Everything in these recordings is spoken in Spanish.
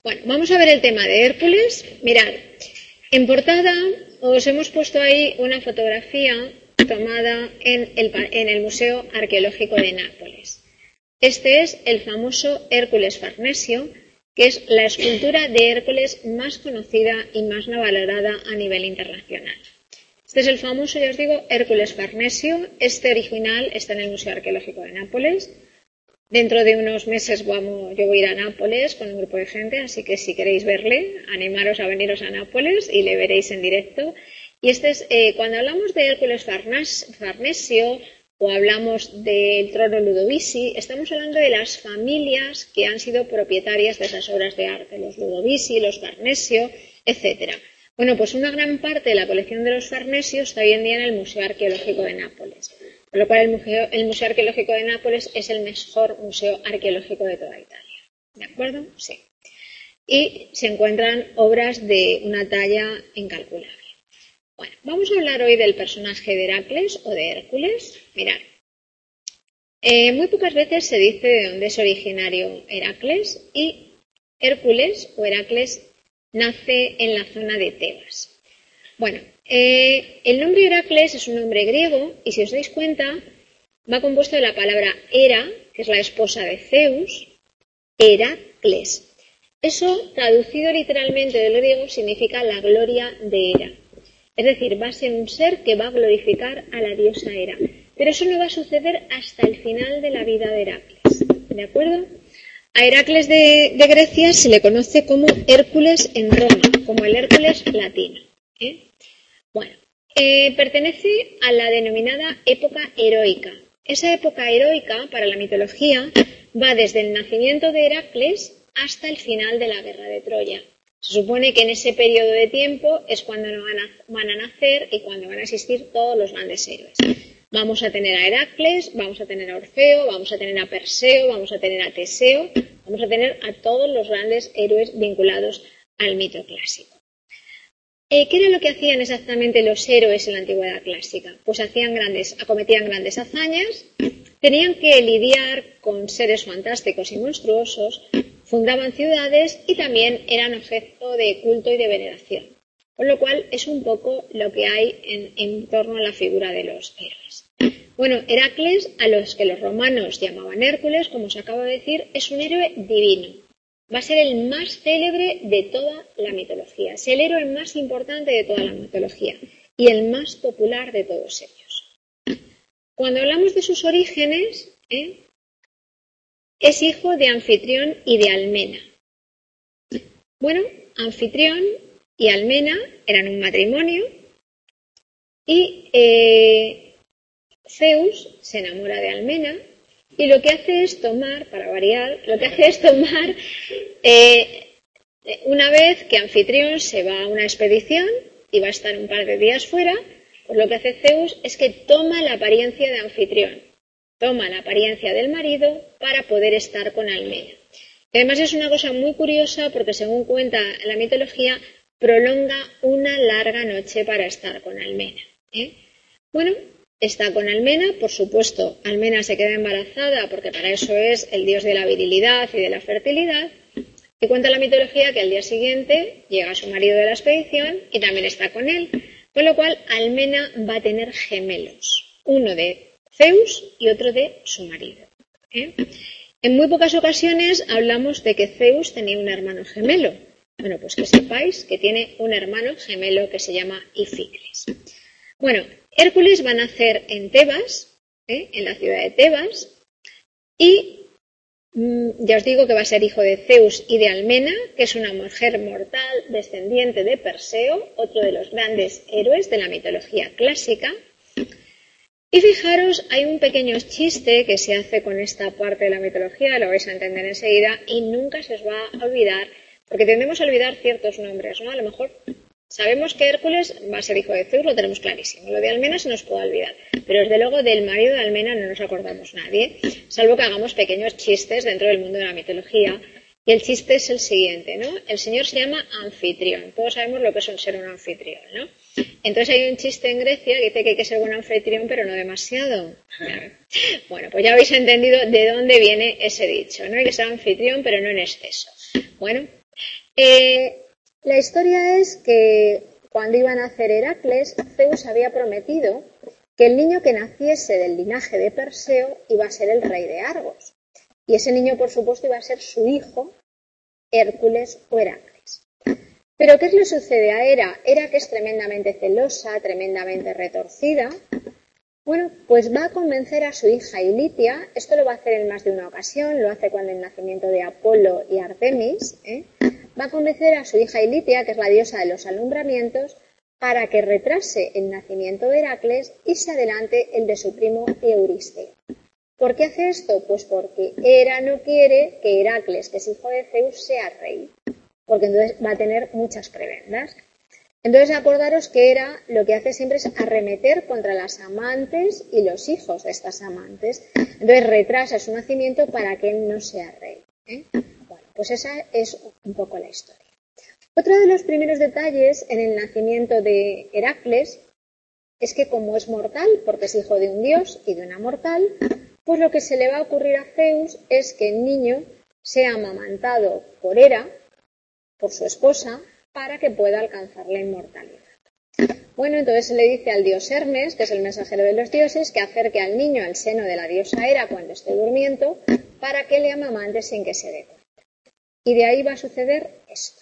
Bueno, vamos a ver el tema de Hércules. Mirad, en portada os hemos puesto ahí una fotografía tomada en el Museo Arqueológico de Nápoles. Este es el famoso Hércules Farnesio, que es la escultura de Hércules más conocida y más valorada a nivel internacional. Este es el famoso, ya os digo, Hércules Farnesio. Este original está en el Museo Arqueológico de Nápoles. Dentro de unos meses yo voy a ir a Nápoles con un grupo de gente, así que si queréis verle, animaros a veniros a Nápoles y le veréis en directo. Y este es, cuando hablamos de Hércules Farnesio o hablamos del trono Ludovisi, estamos hablando de las familias que han sido propietarias de esas obras de arte, los Ludovisi, los Farnesio, etcétera. Bueno, pues una gran parte de la colección de los Farnesio está hoy en día en el Museo Arqueológico de Nápoles. Con lo cual el Museo Arqueológico de Nápoles es el mejor museo arqueológico de toda Italia. ¿De acuerdo? Sí. Y se encuentran obras de una talla incalculable. Bueno, vamos a hablar hoy del personaje de Heracles o de Hércules. Mirad, muy pocas veces se dice de dónde es originario Heracles, y Hércules o Heracles nace en la zona de Tebas. Bueno, el nombre Heracles es un nombre griego y si os dais cuenta va compuesto de la palabra Hera, que es la esposa de Zeus, Heracles. Eso, traducido literalmente del griego, significa la gloria de Hera. Es decir, va a ser un ser que va a glorificar a la diosa Hera. Pero eso no va a suceder hasta el final de la vida de Heracles. ¿De acuerdo? A Heracles de Grecia se le conoce como Hércules en Roma, como el Hércules latino. Bueno, pertenece a la denominada época heroica. Esa época heroica, para la mitología, va desde el nacimiento de Heracles hasta el final de la guerra de Troya. Se supone que en ese periodo de tiempo es cuando van a nacer y cuando van a existir todos los grandes héroes. Vamos a tener a Heracles, vamos a tener a Orfeo, vamos a tener a Perseo, vamos a tener a Teseo, vamos a tener a todos los grandes héroes vinculados al mito clásico. ¿Qué era lo que hacían exactamente los héroes en la antigüedad clásica? Pues acometían grandes hazañas, tenían que lidiar con seres fantásticos y monstruosos, fundaban ciudades y también eran objeto de culto y de veneración. Con lo cual es un poco lo que hay en torno a la figura de los héroes. Bueno, Heracles, a los que los romanos llamaban Hércules, como os acabo de decir, es un héroe divino. Va a ser el más célebre de toda la mitología. Es el héroe más importante de toda la mitología y el más popular de todos ellos. Cuando hablamos de sus orígenes, es hijo de Anfitrión y de Almena. Bueno, Anfitrión y Almena eran un matrimonio y Zeus se enamora de Almena y lo que hace es tomar, para variar, una vez que Anfitrión se va a una expedición y va a estar un par de días fuera, pues lo que hace Zeus es que toma la apariencia de Anfitrión, toma la apariencia del marido para poder estar con Almena. Y además es una cosa muy curiosa porque según cuenta la mitología, prolonga una larga noche para estar con Almena. Bueno, está con Almena, por supuesto, Almena se queda embarazada porque para eso es el dios de la virilidad y de la fertilidad. Y cuenta la mitología que al día siguiente llega su marido de la expedición y también está con él. Con lo cual, Almena va a tener gemelos, uno de Zeus y otro de su marido. En muy pocas ocasiones hablamos de que Zeus tenía un hermano gemelo. Bueno, pues que sepáis que tiene un hermano gemelo que se llama Ificles. Bueno, Hércules va a nacer en Tebas, en la ciudad de Tebas, y ya os digo que va a ser hijo de Zeus y de Almena, que es una mujer mortal descendiente de Perseo, otro de los grandes héroes de la mitología clásica. Y fijaros, hay un pequeño chiste que se hace con esta parte de la mitología, lo vais a entender enseguida, y nunca se os va a olvidar, porque tendemos a olvidar ciertos nombres, ¿no? A lo mejor sabemos que Hércules va a ser hijo de Zeus, lo tenemos clarísimo. Lo de Almena se nos puede olvidar, pero desde luego del marido de Almena no nos acordamos nadie, salvo que hagamos pequeños chistes dentro del mundo de la mitología. Y el chiste es el siguiente, ¿no? El señor se llama Anfitrión. Todos sabemos lo que es ser un anfitrión, ¿no? Entonces hay un chiste en Grecia que dice que hay que ser buen anfitrión, pero no demasiado. Bueno, pues ya habéis entendido de dónde viene ese dicho, ¿no? Hay que ser anfitrión, pero no en exceso. Bueno, La historia es que cuando iban a nacer Heracles, Zeus había prometido que el niño que naciese del linaje de Perseo iba a ser el rey de Argos. Y ese niño, por supuesto, iba a ser su hijo, Hércules o Heracles. Pero ¿qué le sucede a Hera? Hera, que es tremendamente celosa, tremendamente retorcida, bueno, pues va a convencer a su hija Ilitia. Esto lo va a hacer en más de una ocasión, lo hace cuando el nacimiento de Apolo y Artemis, va a convencer a su hija Ilitia, que es la diosa de los alumbramientos, para que retrase el nacimiento de Heracles y se adelante el de su primo Euristeo. ¿Por qué hace esto? Pues porque Hera no quiere que Heracles, que es hijo de Zeus, sea rey, porque entonces va a tener muchas prebendas. Entonces acordaros que Hera lo que hace siempre es arremeter contra las amantes y los hijos de estas amantes. Entonces retrasa su nacimiento para que él no sea rey. Bueno, pues esa es un poco la historia. Otro de los primeros detalles en el nacimiento de Heracles es que como es mortal, porque es hijo de un dios y de una mortal, pues lo que se le va a ocurrir a Zeus es que el niño sea amamantado por Hera, por su esposa, para que pueda alcanzar la inmortalidad. Bueno, entonces se le dice al dios Hermes, que es el mensajero de los dioses, que acerque al niño al seno de la diosa Hera cuando esté durmiendo, para que le amamante sin que se dé cuenta. Y de ahí va a suceder esto.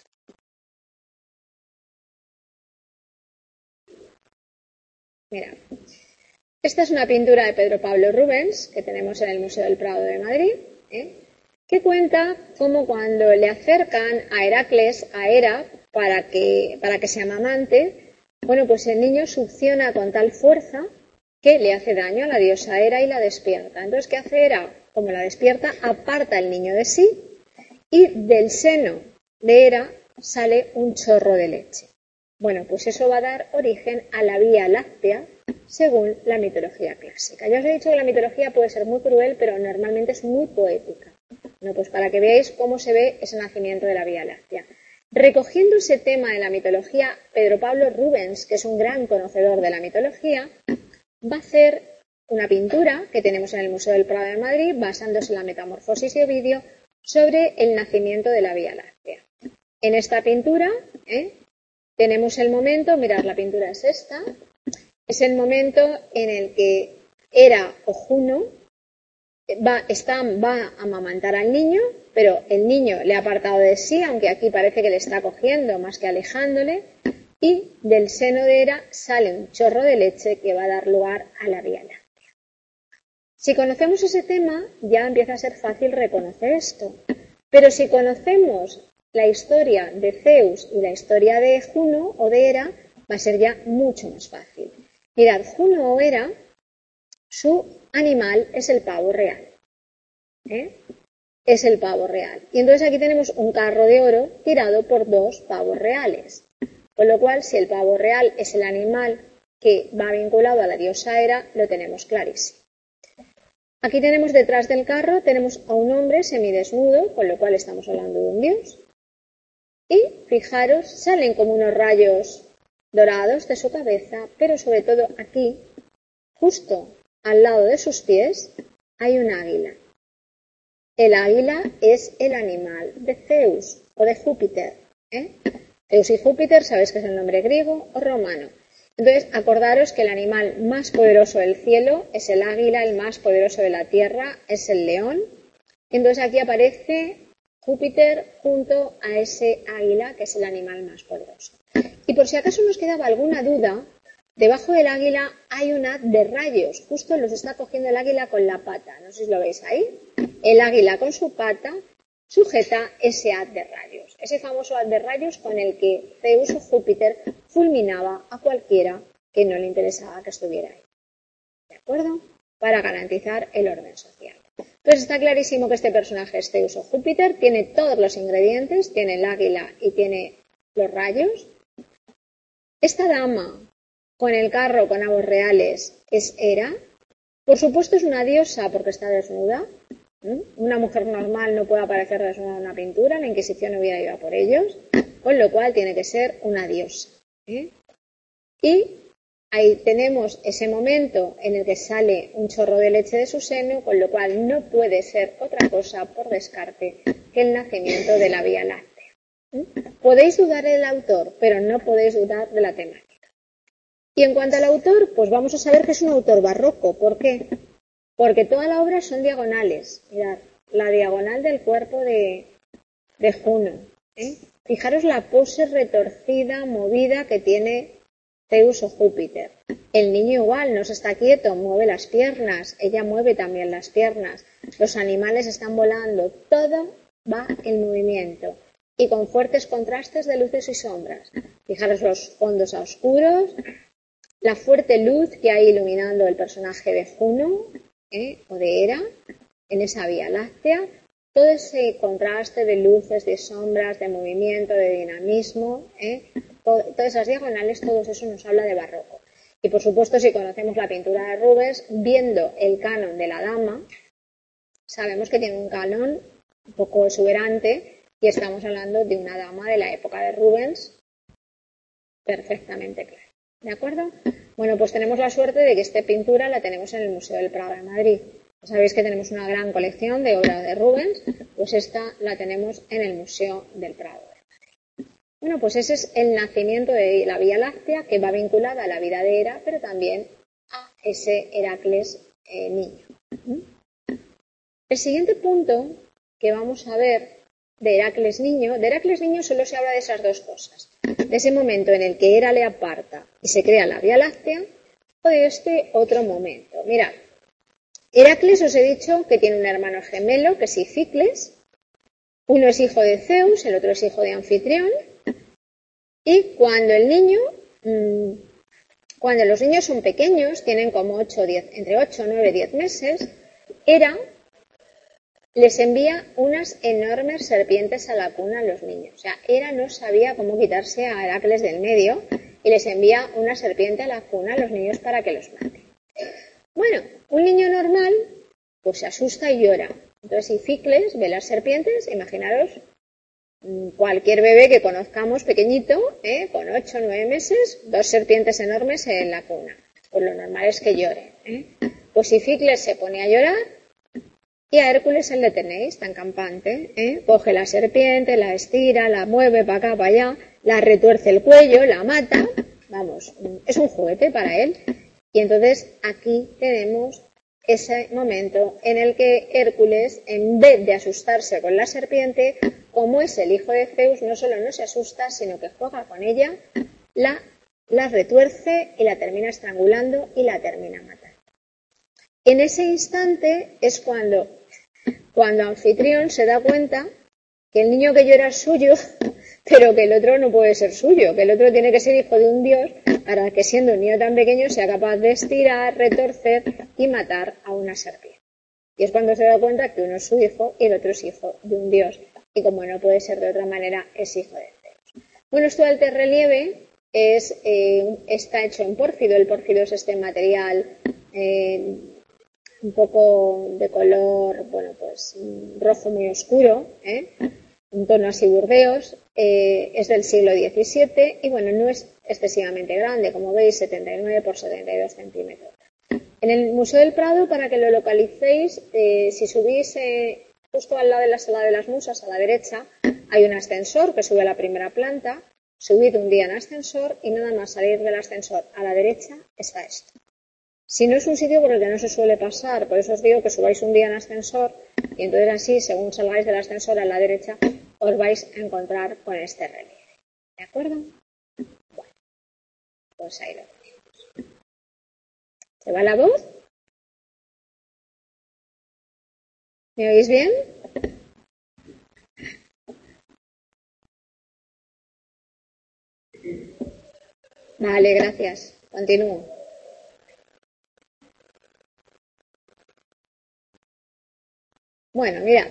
Mirad, esta es una pintura de Pedro Pablo Rubens, que tenemos en el Museo del Prado de Madrid, que cuenta cómo cuando le acercan a Heracles, a Hera, para que se amamante, bueno, pues el niño succiona con tal fuerza que le hace daño a la diosa Hera y la despierta. Entonces, ¿qué hace Hera? Como la despierta, aparta al niño de sí y del seno de Hera sale un chorro de leche. Bueno, pues eso va a dar origen a la Vía Láctea, según la mitología clásica. Ya os he dicho que la mitología puede ser muy cruel, pero normalmente es muy poética. Bueno, pues para que veáis cómo se ve ese nacimiento de la Vía Láctea. Recogiendo ese tema de la mitología, Pedro Pablo Rubens, que es un gran conocedor de la mitología, va a hacer una pintura que tenemos en el Museo del Prado de Madrid, basándose en la Metamorfosis de Ovidio, sobre el nacimiento de la Vía Láctea. En esta pintura, tenemos el momento, mirad, la pintura es esta, es el momento en el que Hera o Juno va a amamantar al niño, pero el niño le ha apartado de sí, aunque aquí parece que le está cogiendo más que alejándole, y del seno de Hera sale un chorro de leche que va a dar lugar a la Vía Láctea. Si conocemos ese tema, ya empieza a ser fácil reconocer esto. Pero si conocemos la historia de Zeus y la historia de Juno o de Hera, va a ser ya mucho más fácil. Mirad, Juno o Hera, su animal es el pavo real. Es el pavo real. Y entonces aquí tenemos un carro de oro tirado por dos pavos reales. Con lo cual, si el pavo real es el animal que va vinculado a la diosa Hera, lo tenemos clarísimo. Aquí tenemos detrás del carro, tenemos a un hombre semidesnudo, con lo cual estamos hablando de un dios. Y, fijaros, salen como unos rayos dorados de su cabeza, pero sobre todo aquí, justo al lado de sus pies, hay un águila. El águila es el animal de Zeus o de Júpiter. Zeus y Júpiter, sabéis que es el nombre griego o romano. Entonces, acordaros que el animal más poderoso del cielo es el águila, el más poderoso de la tierra es el león. Entonces, aquí aparece Júpiter junto a ese águila, que es el animal más poderoso. Y por si acaso nos quedaba alguna duda, debajo del águila hay un haz de rayos. Justo los está cogiendo el águila con la pata. No sé si lo veis ahí. El águila con su pata sujeta ese haz de rayos. Ese famoso haz de rayos con el que Zeus o Júpiter fulminaba a cualquiera que no le interesaba que estuviera ahí. ¿De acuerdo? Para garantizar el orden social. Entonces está clarísimo que este personaje es Zeus o Júpiter, tiene todos los ingredientes, tiene el águila y tiene los rayos. Esta dama con el carro con avos reales es Hera. Por supuesto es una diosa porque está desnuda. Una mujer normal no puede aparecer desnuda en una pintura, la Inquisición hubiera ido a por ellos, con lo cual tiene que ser una diosa. Y ahí tenemos ese momento en el que sale un chorro de leche de su seno, con lo cual no puede ser otra cosa, por descarte, que el nacimiento de la Vía Láctea. Podéis dudar del autor, pero no podéis dudar de la temática. Y en cuanto al autor, pues vamos a saber que es un autor barroco. ¿Por qué? Porque toda la obra son diagonales. Mirad, la diagonal del cuerpo de Juno. Fijaros la pose retorcida, movida que tiene Zeus o Júpiter. El niño igual, no se está quieto, mueve las piernas. Ella mueve también las piernas. Los animales están volando. Todo va en movimiento. Y con fuertes contrastes de luces y sombras. Fijaros los fondos oscuros, la fuerte luz que hay iluminando el personaje de Juno o de Hera en esa Vía Láctea, todo ese contraste de luces, de sombras, de movimiento, de dinamismo, todas esas diagonales, todo eso nos habla de barroco. Y por supuesto, si conocemos la pintura de Rubens, viendo el canon de la dama, sabemos que tiene un canon un poco exuberante y estamos hablando de una dama de la época de Rubens perfectamente clara. ¿De acuerdo? Bueno, pues tenemos la suerte de que esta pintura la tenemos en el Museo del Prado de Madrid. Sabéis que tenemos una gran colección de obras de Rubens, pues esta la tenemos en el Museo del Prado de Madrid. Bueno, pues ese es el nacimiento de la Vía Láctea, que va vinculada a la vida de Hera, pero también a ese Heracles niño. El siguiente punto que vamos a ver de Heracles niño solo se habla de esas dos cosas. De ese momento en el que Hera le aparta y se crea la Vía Láctea, o de este otro momento. Mirad, Heracles os he dicho que tiene un hermano gemelo, que es Ificles. Uno es hijo de Zeus, el otro es hijo de Anfitrión. Y cuando los niños son pequeños, tienen como entre 8, 9, 10 meses, Hera les envía unas enormes serpientes a la cuna a los niños. O sea, Hera no sabía cómo quitarse a Heracles del medio y les envía una serpiente a la cuna a los niños para que los mate. Bueno, un niño normal pues se asusta y llora. Entonces Ificles ve las serpientes, imaginaros cualquier bebé que conozcamos pequeñito, con 8 o 9 meses, 2 serpientes enormes en la cuna. Pues lo normal es que llore. Pues Ificles se pone a llorar. Y a Hércules le tenéis tan campante, coge la serpiente, la estira, la mueve para acá, para allá, la retuerce el cuello, la mata, vamos, es un juguete para él. Y entonces aquí tenemos ese momento en el que Hércules, en vez de asustarse con la serpiente, como es el hijo de Zeus, no solo no se asusta, sino que juega con ella, la retuerce y la termina estrangulando y la termina matando. En ese instante es cuando Anfitrión se da cuenta que el niño que llora es suyo, pero que el otro no puede ser suyo, que el otro tiene que ser hijo de un dios para que siendo un niño tan pequeño sea capaz de estirar, retorcer y matar a una serpiente. Y es cuando se da cuenta que uno es su hijo y el otro es hijo de un dios. Y como no puede ser de otra manera, es hijo de Zeus. Bueno, esto del relieve está hecho en pórfido. El pórfido es este material un poco de color, rojo muy oscuro, un tono así burdeos, es del siglo XVII y no es excesivamente grande, como veis, 79 por 72 centímetros. En el Museo del Prado, para que lo localicéis, si subís justo al lado de la Sala de las Musas, a la derecha, hay un ascensor que sube a la primera planta. Subid un día en ascensor y nada más salir del ascensor a la derecha está esto. Si no es un sitio por el que no se suele pasar, por eso os digo que subáis un día en ascensor y entonces así, según salgáis del ascensor a la derecha, os vais a encontrar con este relieve. ¿De acuerdo? Bueno, pues ahí lo tenemos. ¿Se va la voz? ¿Me oís bien? Vale, gracias. Continúo. Bueno, mirad.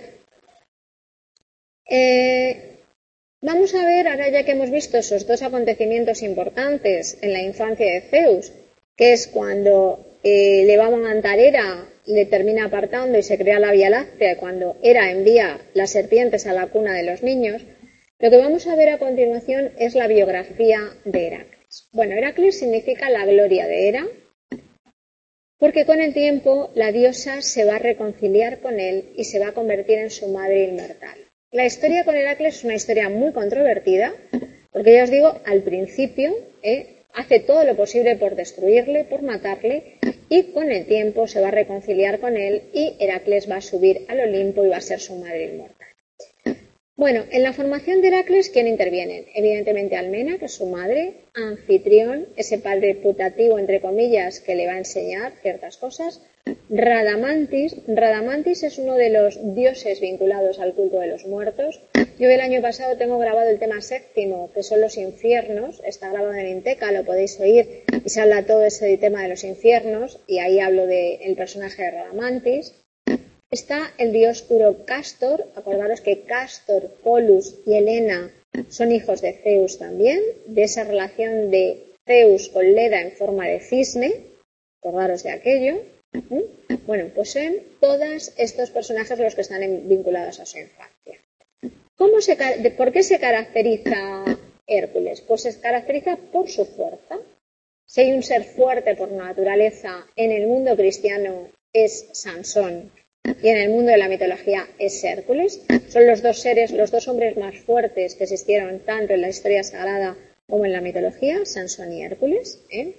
Vamos a ver, ahora ya que hemos visto esos dos acontecimientos importantes en la infancia de Zeus, que es cuando le va a amamantar Hera, le termina apartando y se crea la Vía Láctea, cuando Hera envía las serpientes a la cuna de los niños, lo que vamos a ver a continuación es la biografía de Heracles. Bueno, Heracles significa la gloria de Hera, porque con el tiempo la diosa se va a reconciliar con él y se va a convertir en su madre inmortal. La historia con Heracles es una historia muy controvertida, porque ya os digo, al principio hace todo lo posible por destruirle, por matarle, y con el tiempo se va a reconciliar con él y Heracles va a subir al Olimpo y va a ser su madre inmortal. Bueno, en la formación de Heracles, ¿quién interviene? Evidentemente Almena, que es su madre, Anfitrión, ese padre putativo, entre comillas, que le va a enseñar ciertas cosas, Radamantis es uno de los dioses vinculados al culto de los muertos. Yo el año pasado tengo grabado el tema séptimo, que son los infiernos, está grabado en Inteca, lo podéis oír, y se habla todo ese tema de los infiernos, y ahí hablo del personaje de Radamantis. Está el dios Urocastor, acordaros que Castor, Polus y Helena son hijos de Zeus también, de esa relación de Zeus con Leda en forma de cisne, acordaros de aquello. Bueno, pues son todos estos personajes los que están vinculados a su infancia. ¿Por qué se caracteriza Hércules? Pues se caracteriza por su fuerza. Si hay un ser fuerte por naturaleza en el mundo cristiano es Sansón y en el mundo de la mitología es Hércules. Son los dos hombres más fuertes que existieron tanto en la historia sagrada como en la mitología, Sansón y Hércules.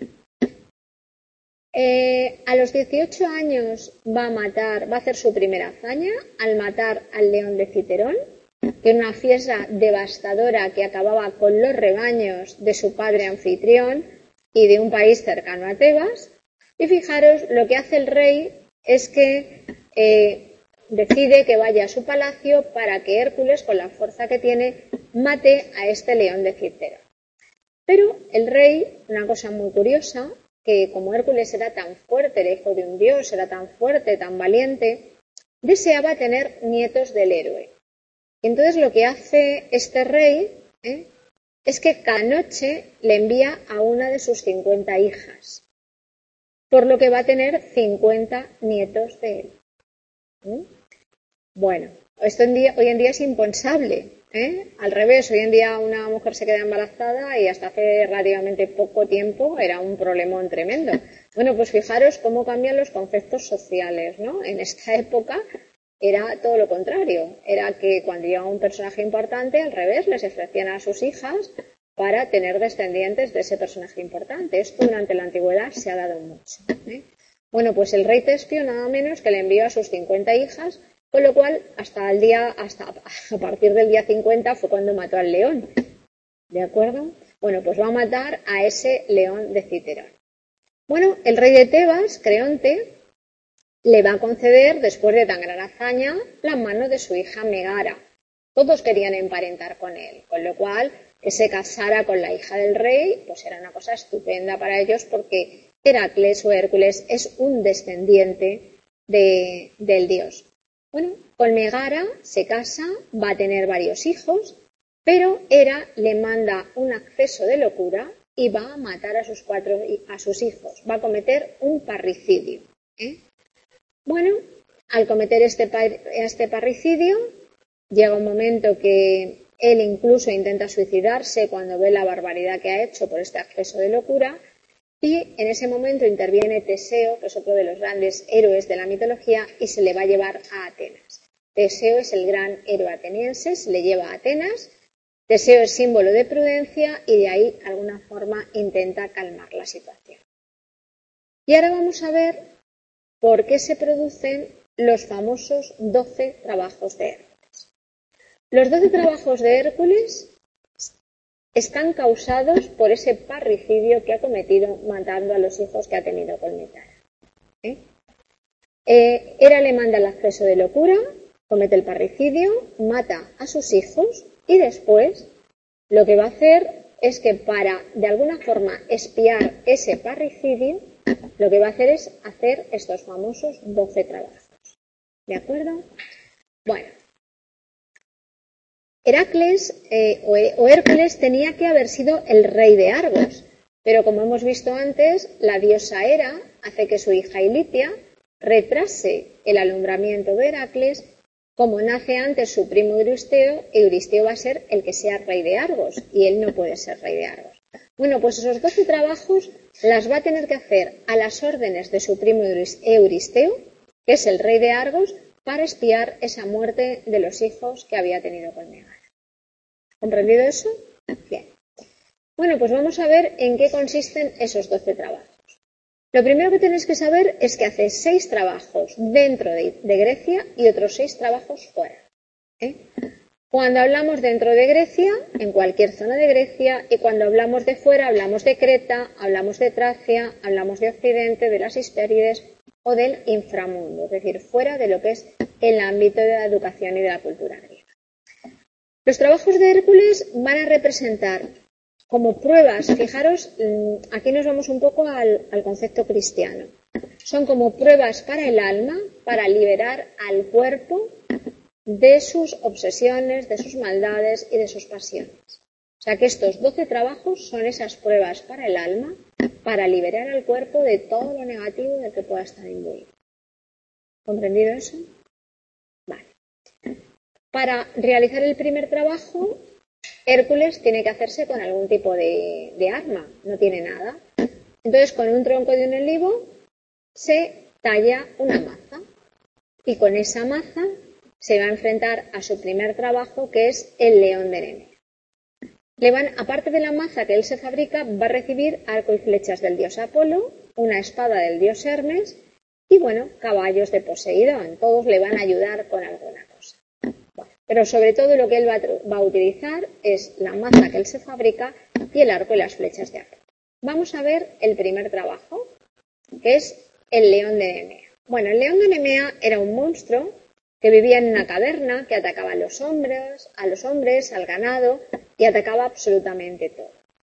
A los 18 años va a hacer su primera hazaña al matar al león de Citerón, que era una fiesta devastadora que acababa con los rebaños de su padre Anfitrión y de un país cercano a Tebas. Y fijaros, lo que hace el rey es que decide que vaya a su palacio para que Hércules, con la fuerza que tiene, mate a este león de Citerón. Pero el rey, una cosa muy curiosa, que como Hércules era tan fuerte, era hijo de un dios, era tan fuerte, tan valiente, deseaba tener nietos del héroe. Entonces lo que hace este rey es que cada noche le envía a una de sus 50 hijas, por lo que va a tener 50 nietos de él. Bueno, esto hoy en día es impensable. Al revés, hoy en día una mujer se queda embarazada y hasta hace relativamente poco tiempo era un problemón tremendo. Bueno, pues fijaros cómo cambian los conceptos sociales, ¿no? En esta época era todo lo contrario. Era que cuando llegaba un personaje importante, al revés, les ofrecían a sus hijas para tener descendientes de ese personaje importante. Esto durante la antigüedad se ha dado mucho. Bueno, pues el rey Tespio nada menos que le envió a sus 50 hijas, con lo cual hasta a partir del día 50 fue cuando mató al león. ¿De acuerdo? Bueno, pues va a matar a ese león de Citerón. Bueno, el rey de Tebas, Creonte, le va a conceder, después de tan gran hazaña, la mano de su hija Megara. Todos querían emparentar con él, con lo cual que se casara con la hija del rey, pues era una cosa estupenda para ellos porque Heracles o Hércules es un descendiente del dios. Bueno, con Megara se casa, va a tener varios hijos, pero Hera le manda un acceso de locura y va a matar a sus hijos. Va a cometer un parricidio. Bueno, al cometer este parricidio, llega un momento que él incluso intenta suicidarse cuando ve la barbaridad que ha hecho por este acceso de locura. Y en ese momento interviene Teseo, que es otro de los grandes héroes de la mitología, y se le va a llevar a Atenas. Teseo es el gran héroe ateniense, se le lleva a Atenas. Teseo es símbolo de prudencia y de ahí, de alguna forma, intenta calmar la situación. Y ahora vamos a ver por qué se producen los famosos 12 trabajos de Hércules. Los 12 trabajos de Hércules están causados por ese parricidio que ha cometido matando a los hijos que ha tenido con Megara. Hera le manda el acceso de locura, comete el parricidio, mata a sus hijos y después lo que va a hacer es que para de alguna forma expiar ese parricidio, lo que va a hacer es hacer estos famosos 12 trabajos. ¿De acuerdo? Bueno. Heracles o Hércules tenía que haber sido el rey de Argos, pero como hemos visto antes, la diosa Hera hace que su hija Ilitia retrase el alumbramiento de Heracles. Como nace antes su primo Euristeo va a ser el que sea rey de Argos y él no puede ser rey de Argos. Bueno, pues esos 12 trabajos las va a tener que hacer a las órdenes de su primo Euristeo, que es el rey de Argos, para expiar esa muerte de los hijos que había tenido con Megara. ¿Comprendido eso? Bien. Bueno, pues vamos a ver en qué consisten esos 12 trabajos. Lo primero que tenéis que saber es que hace 6 trabajos dentro de Grecia y otros 6 trabajos fuera. Cuando hablamos dentro de Grecia, en cualquier zona de Grecia, y cuando hablamos de fuera, hablamos de Creta, hablamos de Tracia, hablamos de Occidente, de las Hespérides o del inframundo, es decir, fuera de lo que es el ámbito de la educación y de la cultura griega. Los trabajos de Hércules van a representar como pruebas, fijaros, aquí nos vamos un poco al concepto cristiano. Son como pruebas para el alma, para liberar al cuerpo de sus obsesiones, de sus maldades y de sus pasiones. O sea que estos 12 trabajos son esas pruebas para el alma, para liberar al cuerpo de todo lo negativo del que pueda estar imbuido. ¿Comprendido eso? Vale. Para realizar el primer trabajo, Hércules tiene que hacerse con algún tipo de arma, no tiene nada. Entonces, con un tronco de un olivo se talla una maza y con esa maza se va a enfrentar a su primer trabajo, que es el león de Nemea. Aparte de la maza que él se fabrica, va a recibir arco y flechas del dios Apolo, una espada del dios Hermes y, bueno, caballos de Poseidón. Todos le van a ayudar con alguna cosa. Pero sobre todo lo que él va a utilizar es la maza que él se fabrica y el arco y las flechas de Apolo. Vamos a ver el primer trabajo, que es el león de Nemea. Bueno, el león de Nemea era un monstruo que vivía en una caverna, que atacaba a los hombres, al ganado, y atacaba absolutamente todo.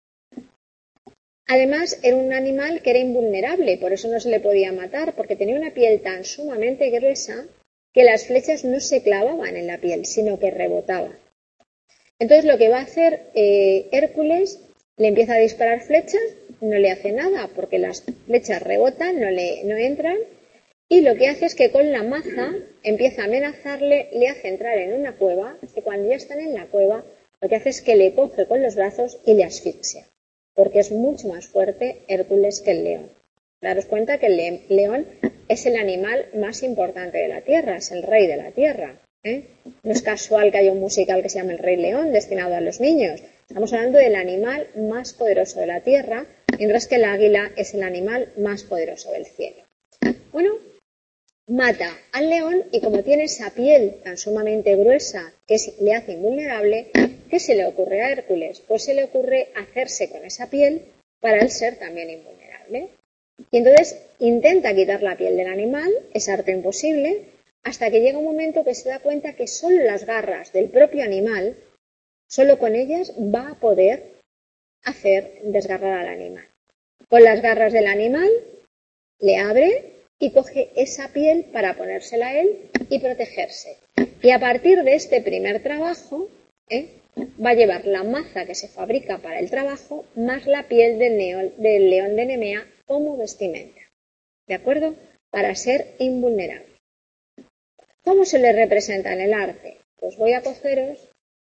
Además, era un animal que era invulnerable, por eso no se le podía matar, porque tenía una piel tan sumamente gruesa que las flechas no se clavaban en la piel, sino que rebotaban. Entonces, lo que va a hacer Hércules, le empieza a disparar flechas, no le hace nada, porque las flechas rebotan, no entran, y lo que hace es que con la maza empieza a amenazarle, le hace entrar en una cueva, y cuando ya están en la cueva, lo que hace es que le coge con los brazos y le asfixia, porque es mucho más fuerte Hércules que el león. Daros cuenta que el león es el animal más importante de la Tierra, es el rey de la Tierra. No es casual que haya un musical que se llame El Rey León, destinado a los niños. Estamos hablando del animal más poderoso de la Tierra, mientras que el águila es el animal más poderoso del cielo. Bueno, mata al león y como tiene esa piel tan sumamente gruesa que le hace invulnerable, ¿qué se le ocurre a Hércules? Pues se le ocurre hacerse con esa piel para él ser también invulnerable. Y entonces intenta quitar la piel del animal, es harto imposible, hasta que llega un momento que se da cuenta que solo las garras del propio animal, solo con ellas va a poder hacer desgarrar al animal. Con las garras del animal le abre y coge esa piel para ponérsela a él y protegerse. Y a partir de este primer trabajo, va a llevar la maza que se fabrica para el trabajo más la piel del león de Nemea como vestimenta. ¿De acuerdo? Para ser invulnerable. ¿Cómo se le representa en el arte? Pues voy a cogeros.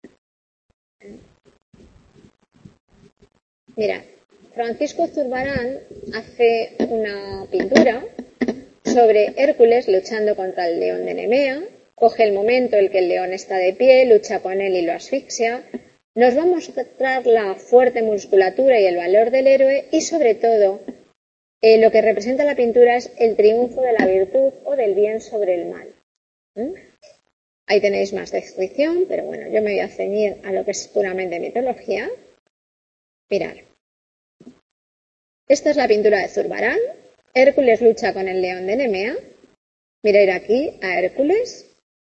Mirad, Francisco Zurbarán hace una pintura sobre Hércules luchando contra el león de Nemea, coge el momento en el que el león está de pie, lucha con él y lo asfixia, nos va a mostrar la fuerte musculatura y el valor del héroe y sobre todo lo que representa la pintura es el triunfo de la virtud o del bien sobre el mal. Ahí tenéis más descripción, pero bueno, yo me voy a ceñir a lo que es puramente mitología. Mirad. Esta es la pintura de Zurbarán. Hércules lucha con el león de Nemea. Mirad aquí a Hércules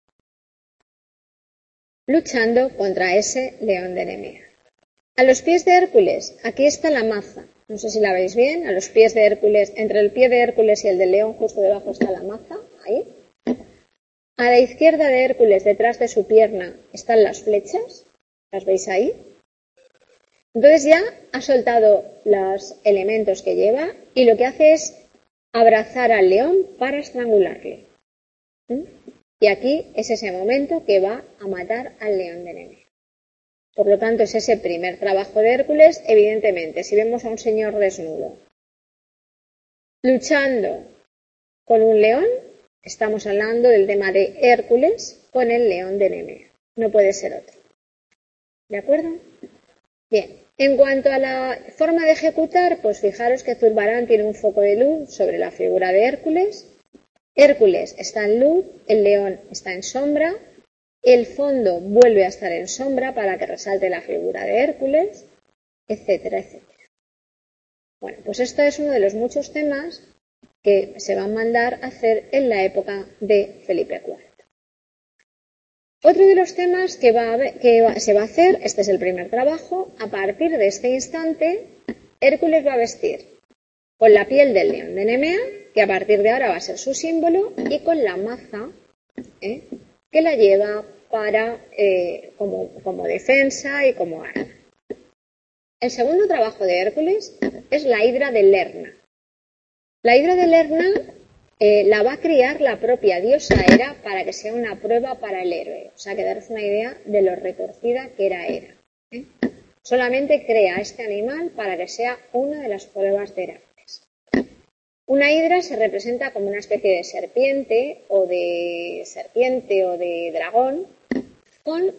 luchando contra ese león de Nemea. A los pies de Hércules, aquí está la maza. No sé si la veis bien. A los pies de Hércules, entre el pie de Hércules y el del león, justo debajo está la maza. Ahí. A la izquierda de Hércules, detrás de su pierna, están las flechas. ¿Las veis ahí? Entonces ya ha soltado los elementos que lleva y lo que hace es abrazar al león para estrangularle. Y aquí es ese momento que va a matar al león de Nemea. Por lo tanto, es ese primer trabajo de Hércules. Evidentemente, si vemos a un señor desnudo luchando con un león, Estamos hablando del tema de Hércules con el león de Nemea. No puede ser otro. ¿De acuerdo? Bien. En cuanto a la forma de ejecutar, pues fijaros que Zurbarán tiene un foco de luz sobre la figura de Hércules. Hércules está en luz, el león está en sombra, el fondo vuelve a estar en sombra para que resalte la figura de Hércules, etcétera, etcétera. Bueno, pues esto es uno de los muchos temas que se van a mandar a hacer en la época de Felipe IV. Otro de los temas que se va a hacer, este es el primer trabajo, a partir de este instante, Hércules va a vestir con la piel del león de Nemea, que a partir de ahora va a ser su símbolo, y con la maza, que la lleva para como defensa y como arma. El segundo trabajo de Hércules es la hidra de Lerna. La hidra de Lerna la va a criar la propia diosa Hera para que sea una prueba para el héroe. O sea, que daros una idea de lo retorcida que era Hera. Solamente crea este animal para que sea una de las pruebas de Heracles. Una hidra se representa como una especie de serpiente o de dragón con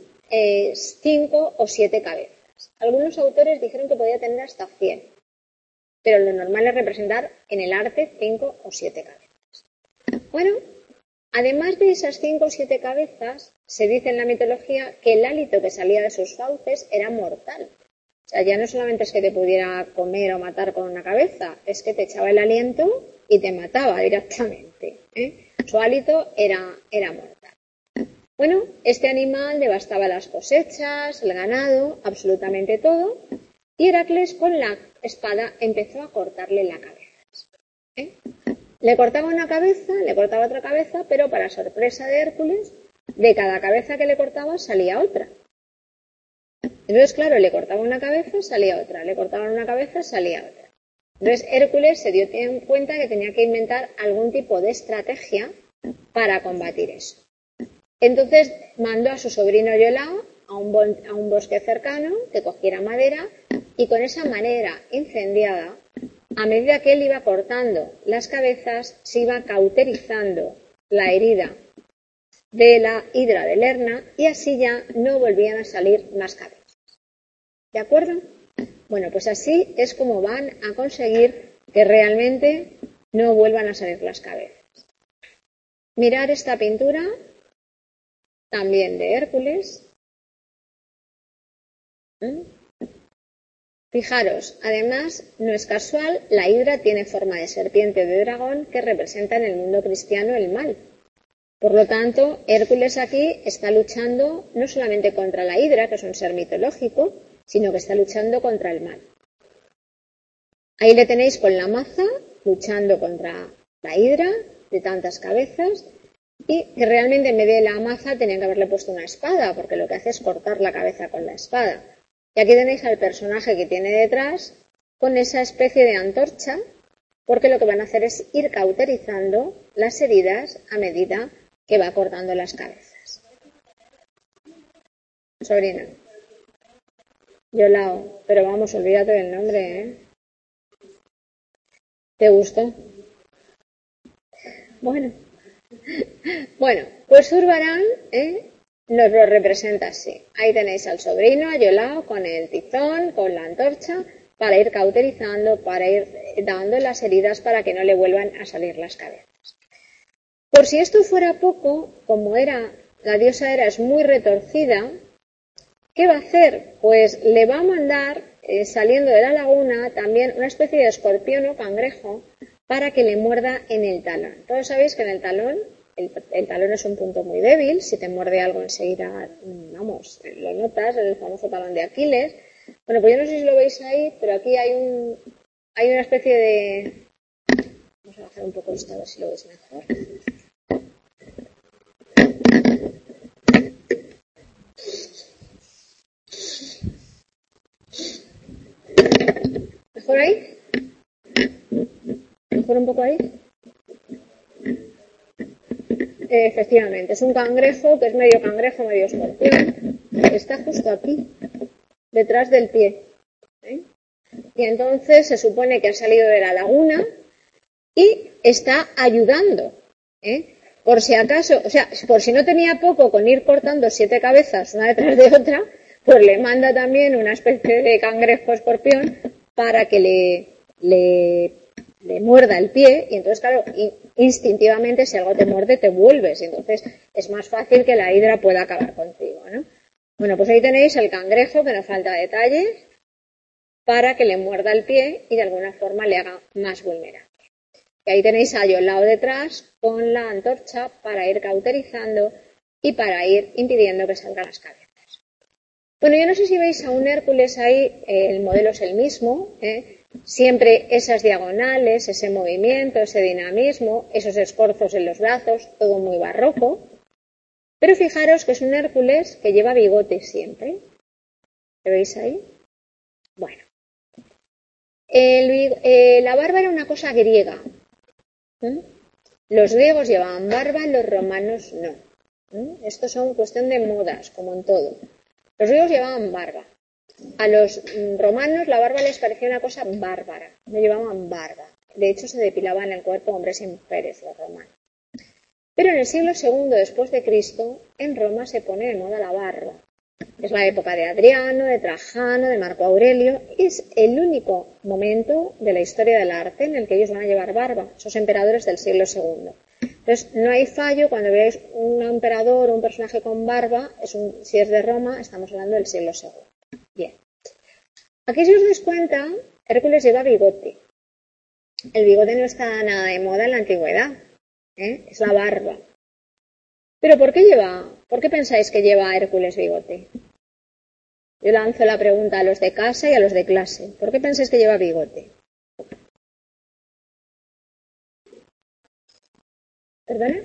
5 o 7 cabezas. Algunos autores dijeron que podía tener hasta 100, pero lo normal es representar en el arte 5 o 7 cabezas. Bueno, además de esas 5 o 7 cabezas, se dice en la mitología que el hálito que salía de sus fauces era mortal. O sea, ya no solamente es que te pudiera comer o matar con una cabeza, es que te echaba el aliento y te mataba directamente. Su hálito era mortal. Bueno, este animal devastaba las cosechas, el ganado, absolutamente todo, y Heracles con la espada empezó a cortarle la cabeza. Le cortaba una cabeza, le cortaba otra cabeza, pero para sorpresa de Hércules, de cada cabeza que le cortaba salía otra. Entonces, claro, le cortaba una cabeza, salía otra, le cortaban una cabeza, salía otra. Entonces, Hércules se dio cuenta que tenía que inventar algún tipo de estrategia para combatir eso. Entonces, mandó a su sobrino Iolao a un bosque cercano que cogiera madera y con esa madera incendiada, a medida que él iba cortando las cabezas, se iba cauterizando la herida de la hidra de Lerna y así ya no volvían a salir más cabezas. ¿De acuerdo? Bueno, pues así es como van a conseguir que realmente no vuelvan a salir las cabezas. Mirar esta pintura, también de Hércules. Fijaros, además, no es casual, la hidra tiene forma de serpiente de dragón que representa en el mundo cristiano el mal. Por lo tanto, Hércules aquí está luchando no solamente contra la hidra, que es un ser mitológico, sino que está luchando contra el mal. Ahí le tenéis con la maza, luchando contra la hidra de tantas cabezas, y que realmente en vez de la maza tenían que haberle puesto una espada, porque lo que hace es cortar la cabeza con la espada. Y aquí tenéis al personaje que tiene detrás con esa especie de antorcha, porque lo que van a hacer es ir cauterizando las heridas a medida que va cortando las cabezas. Sobrina. Iolao, pero vamos, olvídate del nombre, ¿Te gustó? Bueno, pues Zurbarán nos lo representa así. Ahí tenéis al sobrino, a Iolao, con el tizón, con la antorcha, para ir cauterizando, para ir dando las heridas para que no le vuelvan a salir las cabezas. Por si esto fuera poco, como la diosa Hera es muy retorcida, ¿qué va a hacer? Pues le va a mandar, saliendo de la laguna, también una especie de escorpión o cangrejo para que le muerda en el talón. Todos sabéis que en el talón, el talón es un punto muy débil, si te muerde algo enseguida, lo notas, el famoso talón de Aquiles. Bueno, pues yo no sé si lo veis ahí, pero aquí hay una especie de... Vamos a bajar un poco esto a ver si lo veis mejor. ¿Mejor ahí? ¿Mejor un poco ahí? Efectivamente, es un cangrejo que es medio cangrejo, medio escorpión. Está justo aquí, detrás del pie. Y entonces se supone que ha salido de la laguna y está ayudando. por si acaso, o sea, por si no tenía poco con ir cortando 7 cabezas una detrás de otra, pues le manda también una especie de cangrejo escorpión para que le muerda el pie, y entonces, claro, instintivamente si algo te muerde te vuelves, y entonces es más fácil que la hidra pueda acabar contigo, ¿no? Bueno, pues ahí tenéis el cangrejo, que no falta detalle, para que le muerda el pie y de alguna forma le haga más vulnerable. Y ahí tenéis a Iolao detrás con la antorcha para ir cauterizando y para ir impidiendo que salgan las cabezas. Bueno, yo no sé si veis a un Hércules ahí, el modelo es el mismo, siempre esas diagonales, ese movimiento, ese dinamismo, esos escorzos en los brazos, todo muy barroco. Pero fijaros que es un Hércules que lleva bigote siempre. ¿Lo veis ahí? Bueno. La barba era una cosa griega. Los griegos llevaban barba, los romanos no. Esto son cuestión de modas, como en todo. Los griegos llevaban barba. A los romanos la barba les parecía una cosa bárbara. No llevaban barba. De hecho, se depilaban el cuerpo hombres y mujeres, los romanos. Pero en el siglo II después de Cristo, en Roma se pone de moda la barba. Es la época de Adriano, de Trajano, de Marco Aurelio. Es el único momento de la historia del arte en el que ellos van a llevar barba, esos emperadores del siglo II. Entonces, no hay fallo cuando veáis un emperador o un personaje con barba, si es de Roma, estamos hablando del siglo II. Bien. Aquí, si os dais cuenta, Hércules lleva bigote. El bigote no está nada de moda en la antigüedad. Es la barba. ¿Pero por qué pensáis que lleva Hércules bigote? Yo lanzo la pregunta a los de casa y a los de clase. ¿Por qué pensáis que lleva bigote? ¿Perdona?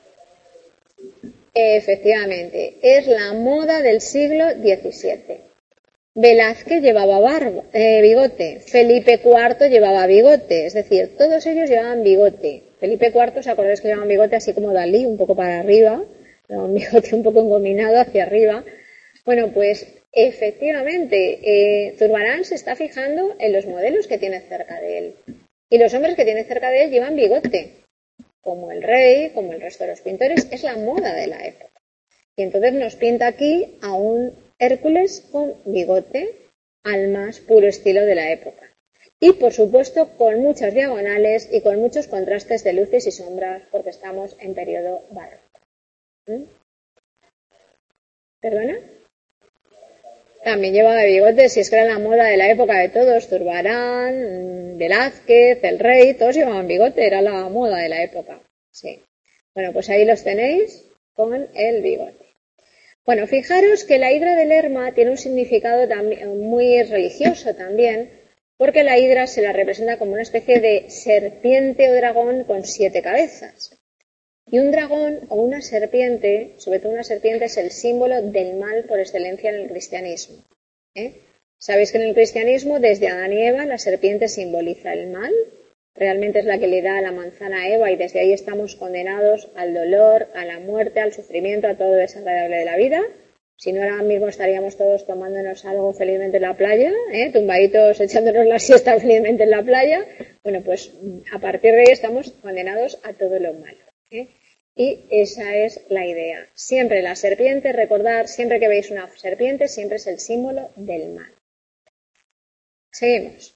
Efectivamente, es la moda del siglo XVII. Velázquez llevaba bigote, Felipe IV llevaba bigote, es decir, todos ellos llevaban bigote. Felipe IV, ¿os acordáis que llevaban bigote así como Dalí, un poco para arriba? Un bigote un poco engominado hacia arriba. Bueno, pues efectivamente, Zurbarán se está fijando en los modelos que tiene cerca de él. Y los hombres que tiene cerca de él llevan bigote, como el rey, como el resto de los pintores, es la moda de la época. Y entonces nos pinta aquí a un Hércules con bigote al más puro estilo de la época. Y, por supuesto, con muchas diagonales y con muchos contrastes de luces y sombras, porque estamos en periodo barroco. ¿Perdona? También llevaba bigote, si es que era la moda de la época de todos. Zurbarán, Velázquez, el rey, todos llevaban bigote, era la moda de la época. Sí. Bueno, pues ahí los tenéis con el bigote. Bueno, fijaros que la hidra de Lerma tiene un significado muy religioso también, porque la hidra se la representa como una especie de serpiente o dragón con 7 cabezas. Y un dragón o una serpiente, sobre todo una serpiente, es el símbolo del mal por excelencia en el cristianismo. Sabéis que en el cristianismo, desde Adán y Eva, la serpiente simboliza el mal. Realmente es la que le da la manzana a Eva y desde ahí estamos condenados al dolor, a la muerte, al sufrimiento, a todo lo desagradable de la vida. Si no, ahora mismo estaríamos todos tomándonos algo felizmente en la playa, tumbaditos echándonos la siesta felizmente en la playa. Bueno, pues a partir de ahí estamos condenados a todo lo malo. Y esa es la idea. Siempre la serpiente, recordar, siempre que veis una serpiente, siempre es el símbolo del mal. Seguimos.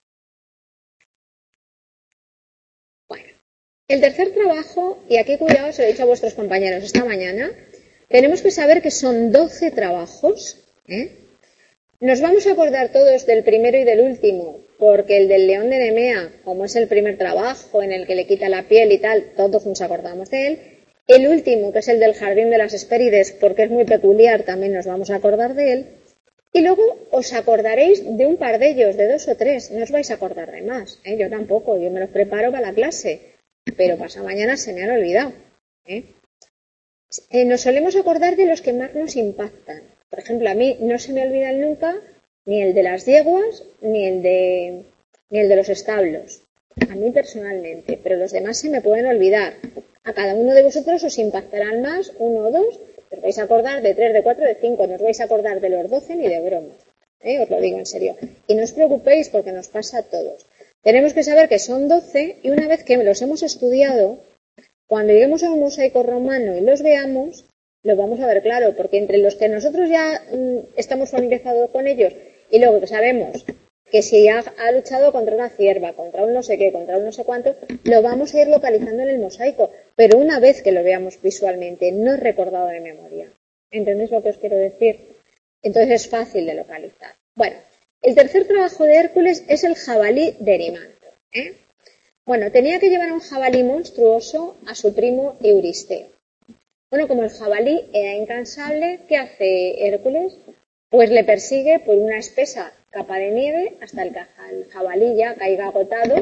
Bueno, el tercer trabajo, y aquí cuidado, se lo he dicho a vuestros compañeros esta mañana, tenemos que saber que son 12 trabajos. Nos vamos a acordar todos del primero y del último, porque el del león de Nemea, como es el primer trabajo en el que le quita la piel y tal, todos nos acordamos de él. El último, que es el del jardín de las Hespérides, porque es muy peculiar, también nos vamos a acordar de él. Y luego os acordaréis de un par de ellos, de 2 o 3, no os vais a acordar de más. Yo tampoco, yo me los preparo para la clase, pero pasado mañana se me han olvidado. Nos solemos acordar de los que más nos impactan. Por ejemplo, a mí no se me olvidan nunca ni el de las yeguas ni el de los establos. A mí personalmente, pero los demás se me pueden olvidar. A cada uno de vosotros os impactarán más, 1 o 2, os vais a acordar de 3, de 4, de 5, no os vais a acordar de los 12 ni de broma. Os lo digo en serio. Y no os preocupéis porque nos pasa a todos. Tenemos que saber que son 12 y una vez que los hemos estudiado, Cuando lleguemos a un mosaico romano y los veamos, lo vamos a ver claro, porque entre los que nosotros ya estamos familiarizados con ellos y luego que sabemos que si ha luchado contra una cierva, contra un no sé qué, contra un no sé cuánto, lo vamos a ir localizando en el mosaico, pero una vez que lo veamos visualmente, no recordado de memoria. ¿Entendéis lo que os quiero decir? Entonces es fácil de localizar. Bueno, el tercer trabajo de Hércules es el jabalí de Erimanto. Bueno, tenía que llevar a un jabalí monstruoso a su primo Euristeo. Bueno, como el jabalí era incansable, ¿qué hace Hércules? Pues le persigue por una espesa capa de nieve hasta el jabalí ya caiga agotado,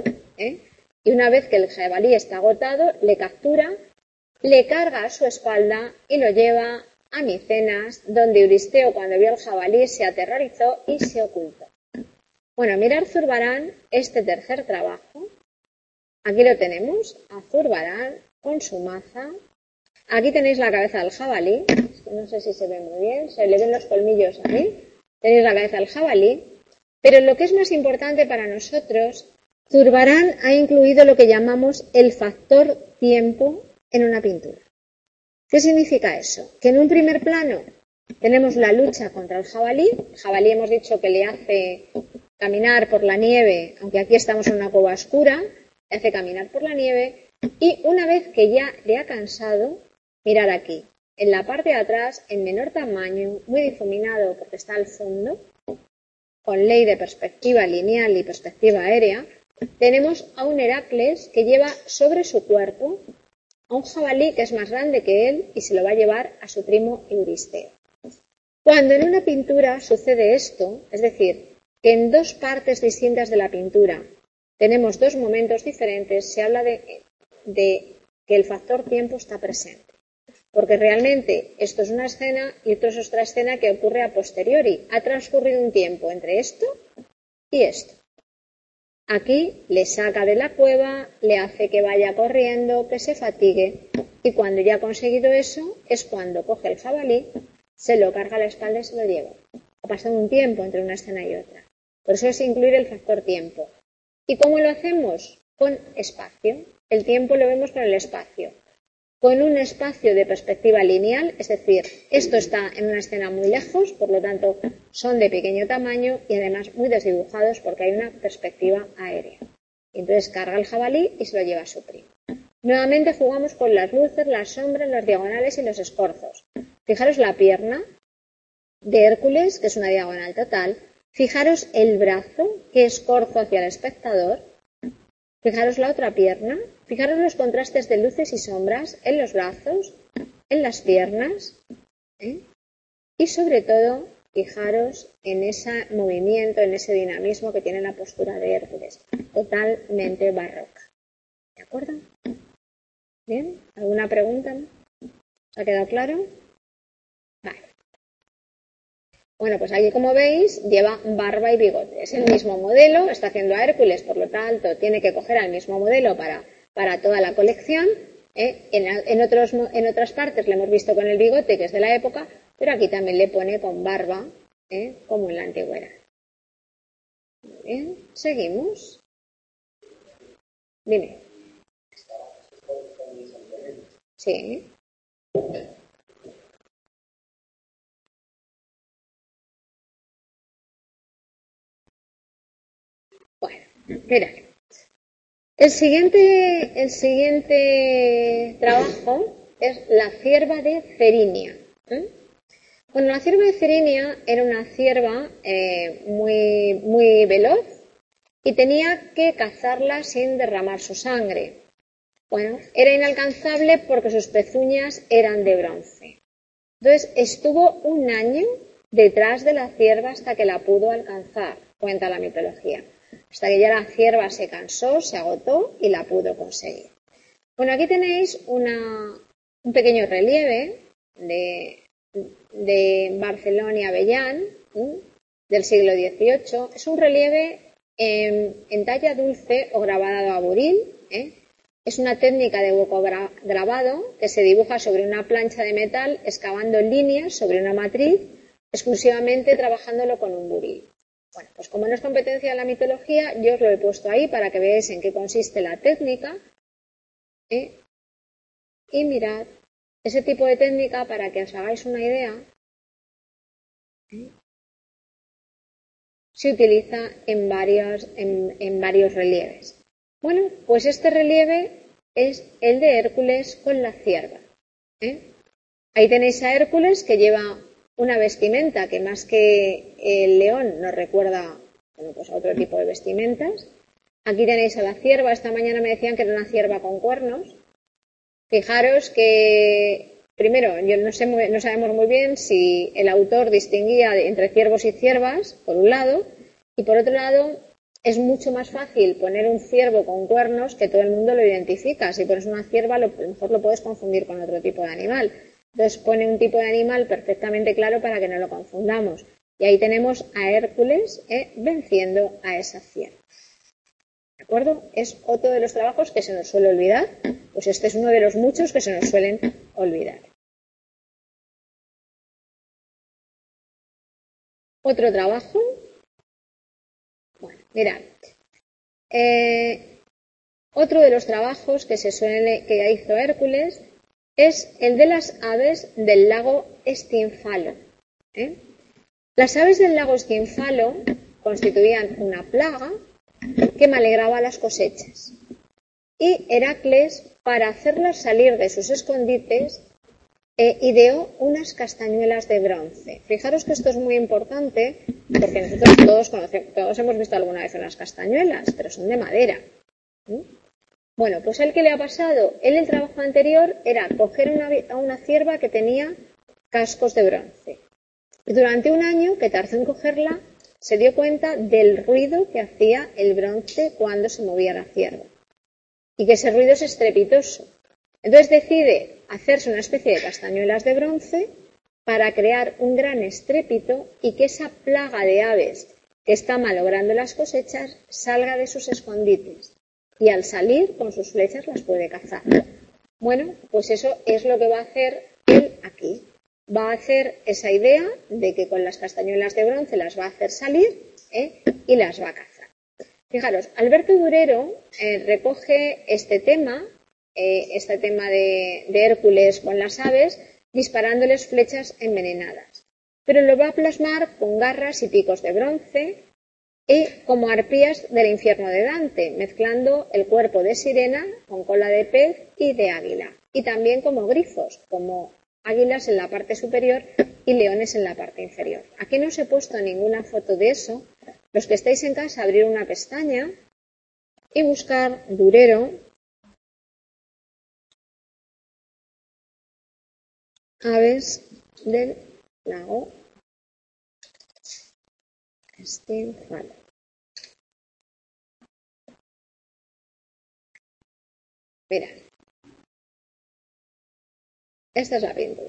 y una vez que el jabalí está agotado, le captura, le carga a su espalda y lo lleva a Micenas, donde Euristeo, cuando vio al jabalí, se aterrorizó y se ocultó. Bueno, mirar Zurbarán, este tercer trabajo. Aquí lo tenemos, a Zurbarán con su maza. Aquí tenéis la cabeza del jabalí, no sé si se ve muy bien, se le ven los colmillos ahí. Tenéis la cabeza del jabalí, pero lo que es más importante para nosotros, Zurbarán ha incluido lo que llamamos el factor tiempo en una pintura. ¿Qué significa eso? Que en un primer plano tenemos la lucha contra el jabalí. El jabalí hemos dicho que le hace caminar por la nieve, aunque aquí estamos en una cueva oscura, le hace caminar por la nieve y una vez que ya le ha cansado, mirad aquí, en la parte de atrás, en menor tamaño, muy difuminado porque está al fondo, con ley de perspectiva lineal y perspectiva aérea, tenemos a un Heracles que lleva sobre su cuerpo a un jabalí que es más grande que él y se lo va a llevar a su primo Euristeo. Cuando en una pintura sucede esto, es decir, que en dos partes distintas de la pintura tenemos dos momentos diferentes, se habla de que el factor tiempo está presente. Porque realmente esto es una escena y esto es otra escena que ocurre a posteriori. Ha transcurrido un tiempo entre esto y esto. Aquí le saca de la cueva, le hace que vaya corriendo, que se fatigue, y cuando ya ha conseguido eso es cuando coge el jabalí, se lo carga a la espalda y se lo lleva. Ha pasado un tiempo entre una escena y otra. Por eso es incluir el factor tiempo. ¿Y cómo lo hacemos? Con espacio. El tiempo lo vemos con el espacio. Con un espacio de perspectiva lineal, es decir, esto está en una escena muy lejos, por lo tanto son de pequeño tamaño y además muy desdibujados porque hay una perspectiva aérea. Entonces carga el jabalí y se lo lleva a su primo. Nuevamente jugamos con las luces, las sombras, las diagonales y los escorzos. Fijaros la pierna de Hércules, que es una diagonal total. Fijaros el brazo, que es escorzo hacia el espectador. Fijaros la otra pierna. Fijaros los contrastes de luces y sombras en los brazos, en las piernas. Y sobre todo, fijaros en ese movimiento, en ese dinamismo que tiene la postura de Hércules. Totalmente barroca. ¿De acuerdo? ¿Bien? ¿Alguna pregunta? ¿Os ha quedado claro? Vale. Bueno, pues aquí como veis lleva barba y bigote. Es el mismo modelo, está haciendo a Hércules, por lo tanto tiene que coger al mismo modelo para toda la colección. En otras partes le hemos visto con el bigote, que es de la época, pero aquí también le pone con barba, como en la antigüedad. Muy bien, seguimos. Dime. Sí. Bueno, mirad. El siguiente trabajo es la cierva de Cerinia. Bueno, la cierva de Cerinia era una cierva muy, muy veloz y tenía que cazarla sin derramar su sangre. Bueno, era inalcanzable porque sus pezuñas eran de bronce. Entonces estuvo un año detrás de la cierva hasta que la pudo alcanzar, cuenta la mitología. Hasta que ya la cierva se cansó, se agotó y la pudo conseguir. Bueno, aquí tenéis un pequeño relieve de Barcelona y Avellán, del siglo XVIII. Es un relieve en talla dulce o grabado a buril. Es una técnica de hueco grabado que se dibuja sobre una plancha de metal excavando líneas sobre una matriz, exclusivamente trabajándolo con un buril. Bueno, pues como no es competencia de la mitología, yo os lo he puesto ahí para que veáis en qué consiste la técnica. Y mirad, ese tipo de técnica, para que os hagáis una idea, se utiliza en varios relieves. Bueno, pues este relieve es el de Hércules con la cierva. Ahí tenéis a Hércules, que lleva una vestimenta que más que el león nos recuerda, bueno, pues a otro tipo de vestimentas. Aquí tenéis a la cierva. Esta mañana me decían que era una cierva con cuernos. Fijaros que, primero, no sabemos muy bien si el autor distinguía entre ciervos y ciervas, por un lado, y por otro lado, es mucho más fácil poner un ciervo con cuernos que todo el mundo lo identifica. Si pones una cierva, a lo mejor lo puedes confundir con otro tipo de animal. Entonces pone un tipo de animal perfectamente claro para que no lo confundamos. Y ahí tenemos a Hércules venciendo a esa cierva. ¿De acuerdo? Es otro de los trabajos que se nos suele olvidar. Pues este es uno de los muchos que se nos suelen olvidar. Otro trabajo. Bueno, mirad. Otro de los trabajos que que hizo Hércules es el de las aves del lago Estinfalo. Las aves del lago Estinfalo constituían una plaga que malograba las cosechas. Y Heracles, para hacerlas salir de sus escondites, ideó unas castañuelas de bronce. Fijaros que esto es muy importante porque nosotros todos hemos visto alguna vez unas castañuelas, pero son de madera. Bueno, pues ¿el que le ha pasado? El trabajo anterior era coger a una cierva que tenía cascos de bronce. Y durante un año que tardó en cogerla, se dio cuenta del ruido que hacía el bronce cuando se movía la cierva. Y que ese ruido es estrepitoso. Entonces decide hacerse una especie de castañuelas de bronce para crear un gran estrépito y que esa plaga de aves que está malogrando las cosechas salga de sus escondites. Y al salir con sus flechas las puede cazar. Bueno, pues eso es lo que va a hacer él aquí. Va a hacer esa idea de que con las castañuelas de bronce las va a hacer salir y las va a cazar. Fijaros, Alberto Durero recoge este tema de Hércules con las aves, disparándoles flechas envenenadas. Pero lo va a plasmar con garras y picos de bronce y como arpías del infierno de Dante, mezclando el cuerpo de sirena con cola de pez y de águila. Y también como grifos, como águilas en la parte superior y leones en la parte inferior. Aquí no os he puesto ninguna foto de eso. Los que estáis en casa, abrir una pestaña y buscar Durero, aves del lago Estinfalo. Mirad. Esta es la pintura.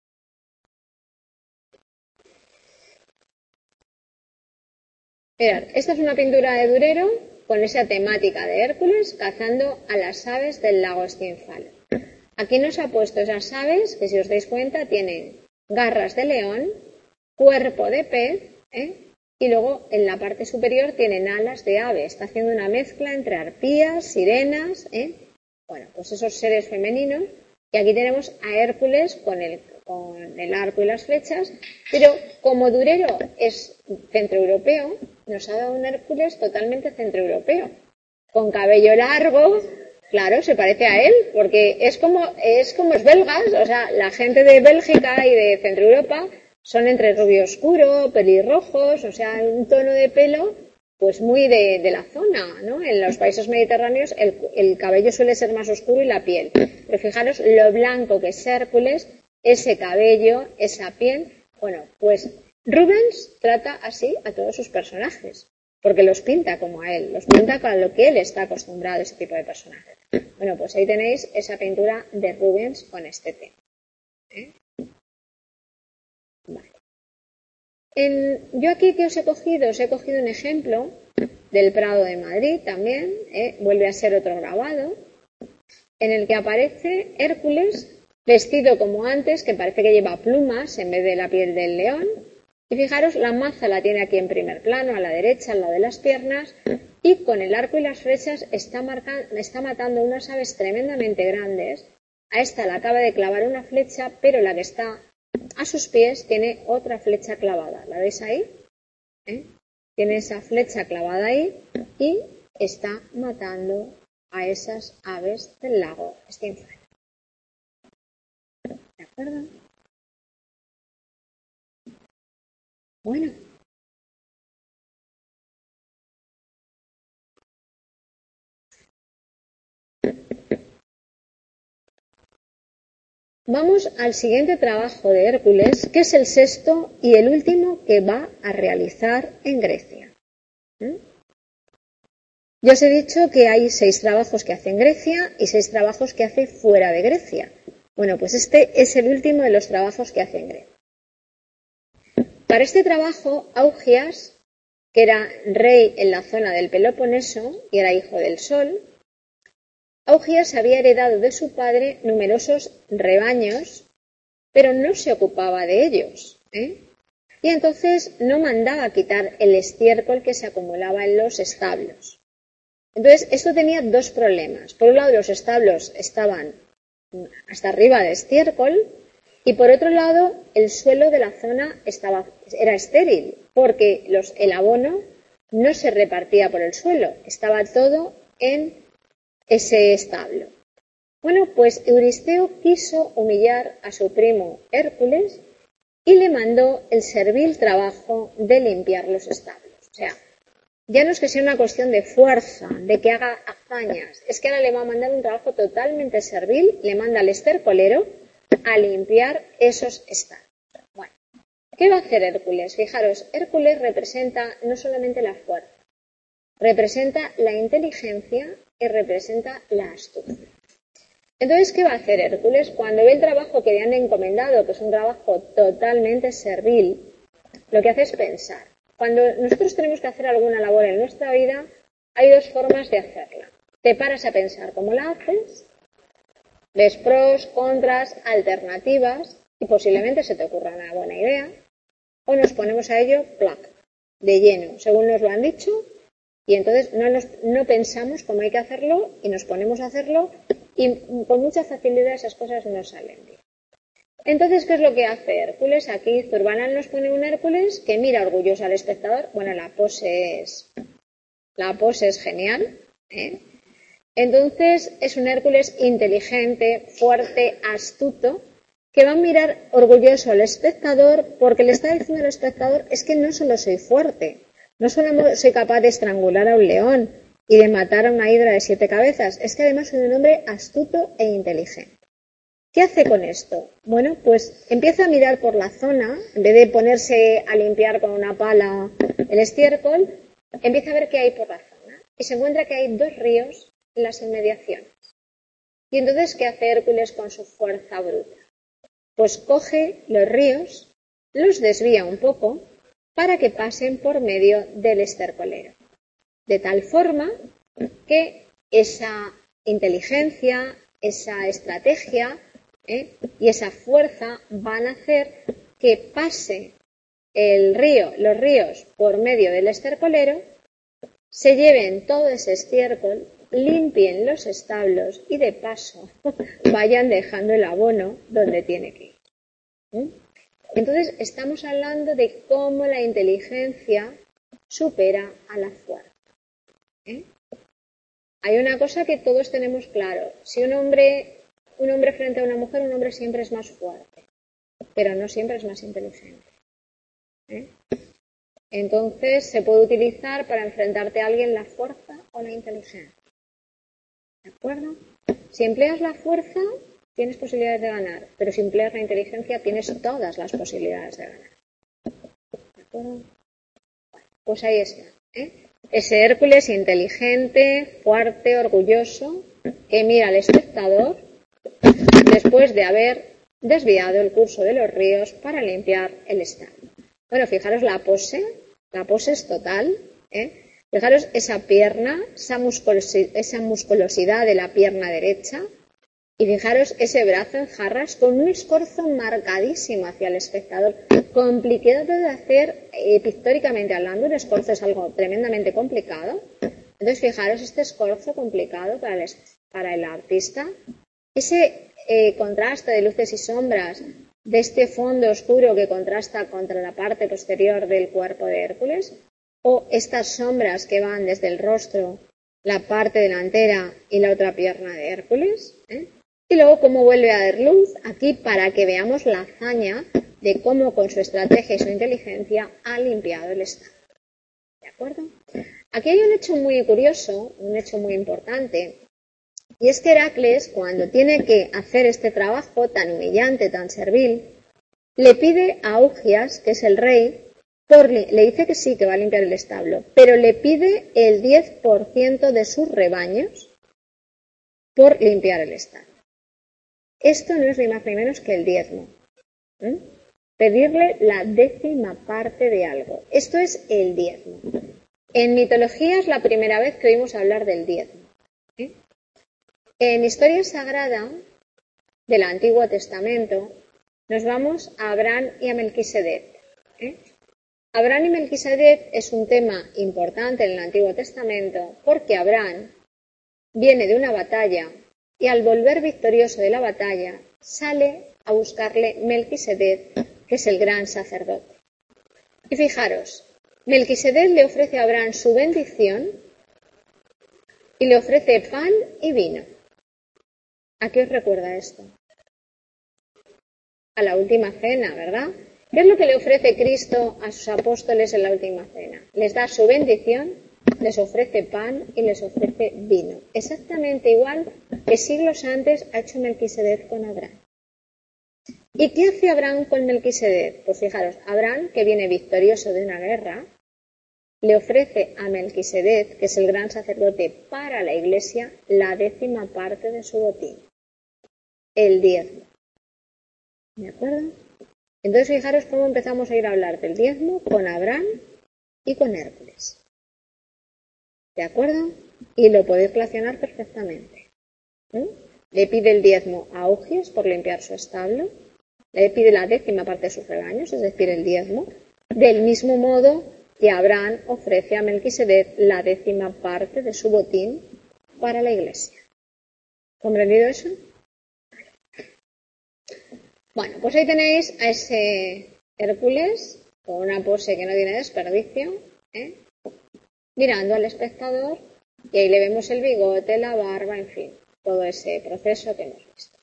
Mirad, esta es una pintura de Durero con esa temática de Hércules cazando a las aves del lago Estinfalo. Aquí nos ha puesto esas aves que, si os dais cuenta, tienen garras de león, cuerpo de pez, y luego en la parte superior tienen alas de ave. Está haciendo una mezcla entre arpías, sirenas, bueno, pues esos seres femeninos. Y aquí tenemos a Hércules con el arco y las flechas, pero como Durero es centroeuropeo, nos ha dado un Hércules totalmente centroeuropeo, con cabello largo. Claro, se parece a él, porque es como los belgas, o sea, la gente de Bélgica y de Centro Europa son entre rubio oscuro, pelirrojos, o sea, un tono de pelo pues muy de la zona, ¿no? En los países mediterráneos el cabello suele ser más oscuro y la piel. Pero fijaros lo blanco que es Hércules, ese cabello, esa piel. Bueno, pues Rubens trata así a todos sus personajes, porque los pinta como a él, los pinta con lo que él está acostumbrado, ese tipo de personajes. Bueno, pues ahí tenéis esa pintura de Rubens con este tema. Vale. Yo aquí que os he cogido un ejemplo del Prado de Madrid también, vuelve a ser otro grabado, en el que aparece Hércules vestido como antes, que parece que lleva plumas en vez de la piel del león. Y fijaros, la maza la tiene aquí en primer plano, a la derecha, al lado de las piernas, y con el arco y las flechas está matando unas aves tremendamente grandes, A esta le acaba de clavar una flecha, pero la que está a sus pies tiene otra flecha clavada. ¿La veis ahí? Tiene esa flecha clavada ahí y está matando a esas aves del lago Stinford. ¿De acuerdo? Bueno. Vamos al siguiente trabajo de Hércules, que es el sexto y el último que va a realizar en Grecia. Yo os he dicho que hay 6 trabajos que hace en Grecia y 6 trabajos que hace fuera de Grecia. Bueno, pues este es el último de los trabajos que hace en Grecia. Para este trabajo, Augias, que era rey en la zona del Peloponeso y era hijo del Sol, Augias había heredado de su padre numerosos rebaños, pero no se ocupaba de ellos, y entonces no mandaba quitar el estiércol que se acumulaba en los establos. Entonces, esto tenía 2 problemas. Por un lado, los establos estaban hasta arriba de estiércol, y por otro lado, el suelo de la zona era estéril, porque el abono no se repartía por el suelo, estaba todo en ese establo. Bueno, pues Euristeo quiso humillar a su primo Hércules y le mandó el servil trabajo de limpiar los establos. O sea, ya no es que sea una cuestión de fuerza, de que haga hazañas, es que ahora le va a mandar un trabajo totalmente servil, le manda al estercolero a limpiar esos establos. Bueno, ¿qué va a hacer Hércules? Fijaros, Hércules representa no solamente la fuerza, representa la inteligencia y representa la astucia. Entonces, ¿qué va a hacer Hércules? Cuando ve el trabajo que le han encomendado, que es un trabajo totalmente servil, lo que hace es pensar. Cuando nosotros tenemos que hacer alguna labor en nuestra vida, hay 2 formas de hacerla. Te paras a pensar cómo la haces, ves pros, contras, alternativas, y posiblemente se te ocurra una buena idea, o nos ponemos a ello, de lleno, según nos lo han dicho, y entonces no pensamos cómo hay que hacerlo y nos ponemos a hacerlo y con mucha facilidad esas cosas no salen bien. Entonces, ¿qué es lo que hace Hércules? Aquí Zurbarán nos pone un Hércules que mira orgulloso al espectador. Bueno, la pose es genial, Entonces, es un Hércules inteligente, fuerte, astuto, que va a mirar orgulloso al espectador porque le está diciendo al espectador, es que no solo soy fuerte, no solo soy capaz de estrangular a un león y de matar a una hidra de 7 cabezas, es que además soy un hombre astuto e inteligente. ¿Qué hace con esto? Bueno, pues empieza a mirar por la zona, en vez de ponerse a limpiar con una pala el estiércol, empieza a ver qué hay por la zona y se encuentra que hay 2 ríos en las inmediaciones. Y entonces, ¿qué hace Hércules con su fuerza bruta? Pues coge los ríos, los desvía un poco para que pasen por medio del estercolero. De tal forma que esa inteligencia, esa estrategia y esa fuerza van a hacer que pase los ríos por medio del estercolero, se lleven todo ese estiércol, limpien los establos y de paso vayan dejando el abono donde tiene que ir. Entonces estamos hablando de cómo la inteligencia supera a la fuerza. Hay una cosa que todos tenemos claro. Si un hombre frente a una mujer, un hombre siempre es más fuerte, pero no siempre es más inteligente. Entonces se puede utilizar para enfrentarte a alguien la fuerza o la inteligencia. ¿De acuerdo? Si empleas la fuerza, tienes posibilidades de ganar, pero si empleas la inteligencia, tienes todas las posibilidades de ganar. ¿De acuerdo? Bueno, pues ahí está. Ese Hércules inteligente, fuerte, orgulloso, que mira al espectador después de haber desviado el curso de los ríos para limpiar el establo. Bueno, fijaros la pose es total, Fijaros esa pierna, esa musculosidad de la pierna derecha, y fijaros ese brazo en jarras con un escorzo marcadísimo hacia el espectador, complicado de hacer pictóricamente hablando. Un escorzo es algo tremendamente complicado. Entonces fijaros este escorzo complicado para el artista, ese contraste de luces y sombras de este fondo oscuro que contrasta contra la parte posterior del cuerpo de Hércules, o estas sombras que van desde el rostro, la parte delantera y la otra pierna de Hércules, y luego cómo vuelve a dar luz aquí para que veamos la hazaña de cómo con su estrategia y su inteligencia ha limpiado el estado. ¿De acuerdo? Aquí hay un hecho muy curioso, un hecho muy importante, y es que Heracles, cuando tiene que hacer este trabajo tan humillante, tan servil, le pide a Augias, que es el rey, le dice que sí, que va a limpiar el establo, pero le pide el 10% de sus rebaños por limpiar el establo. Esto no es ni más ni menos que el diezmo. Pedirle la 10ª parte de algo. Esto es el diezmo. En mitología es la primera vez que oímos hablar del diezmo. En historia sagrada del Antiguo Testamento nos vamos a Abraham y a Melquisedec. Abraham y Melquisedec es un tema importante en el Antiguo Testamento porque Abraham viene de una batalla y al volver victorioso de la batalla sale a buscarle Melquisedec, que es el gran sacerdote. Y fijaros, Melquisedec le ofrece a Abraham su bendición y le ofrece pan y vino. ¿A qué os recuerda esto? A la última cena, ¿verdad? ¿Qué es lo que le ofrece Cristo a sus apóstoles en la última cena? Les da su bendición, les ofrece pan y les ofrece vino. Exactamente igual que siglos antes ha hecho Melquisedec con Abraham. ¿Y qué hace Abraham con Melquisedec? Pues fijaros, Abraham, que viene victorioso de una guerra, le ofrece a Melquisedec, que es el gran sacerdote para la Iglesia, la 10ª parte de su botín, el diezmo. ¿De acuerdo? Entonces fijaros cómo empezamos a ir a hablar del diezmo con Abraham y con Hércules. ¿De acuerdo? Y lo podéis relacionar perfectamente. Le pide el diezmo a Augias por limpiar su establo, le pide la 10ª parte de sus rebaños, es decir, el diezmo, del mismo modo que Abraham ofrece a Melquisedec la 10ª parte de su botín para la Iglesia. ¿Comprendido eso? Bueno, pues ahí tenéis a ese Hércules con una pose que no tiene desperdicio, mirando al espectador, y ahí le vemos el bigote, la barba, en fin, todo ese proceso que hemos visto.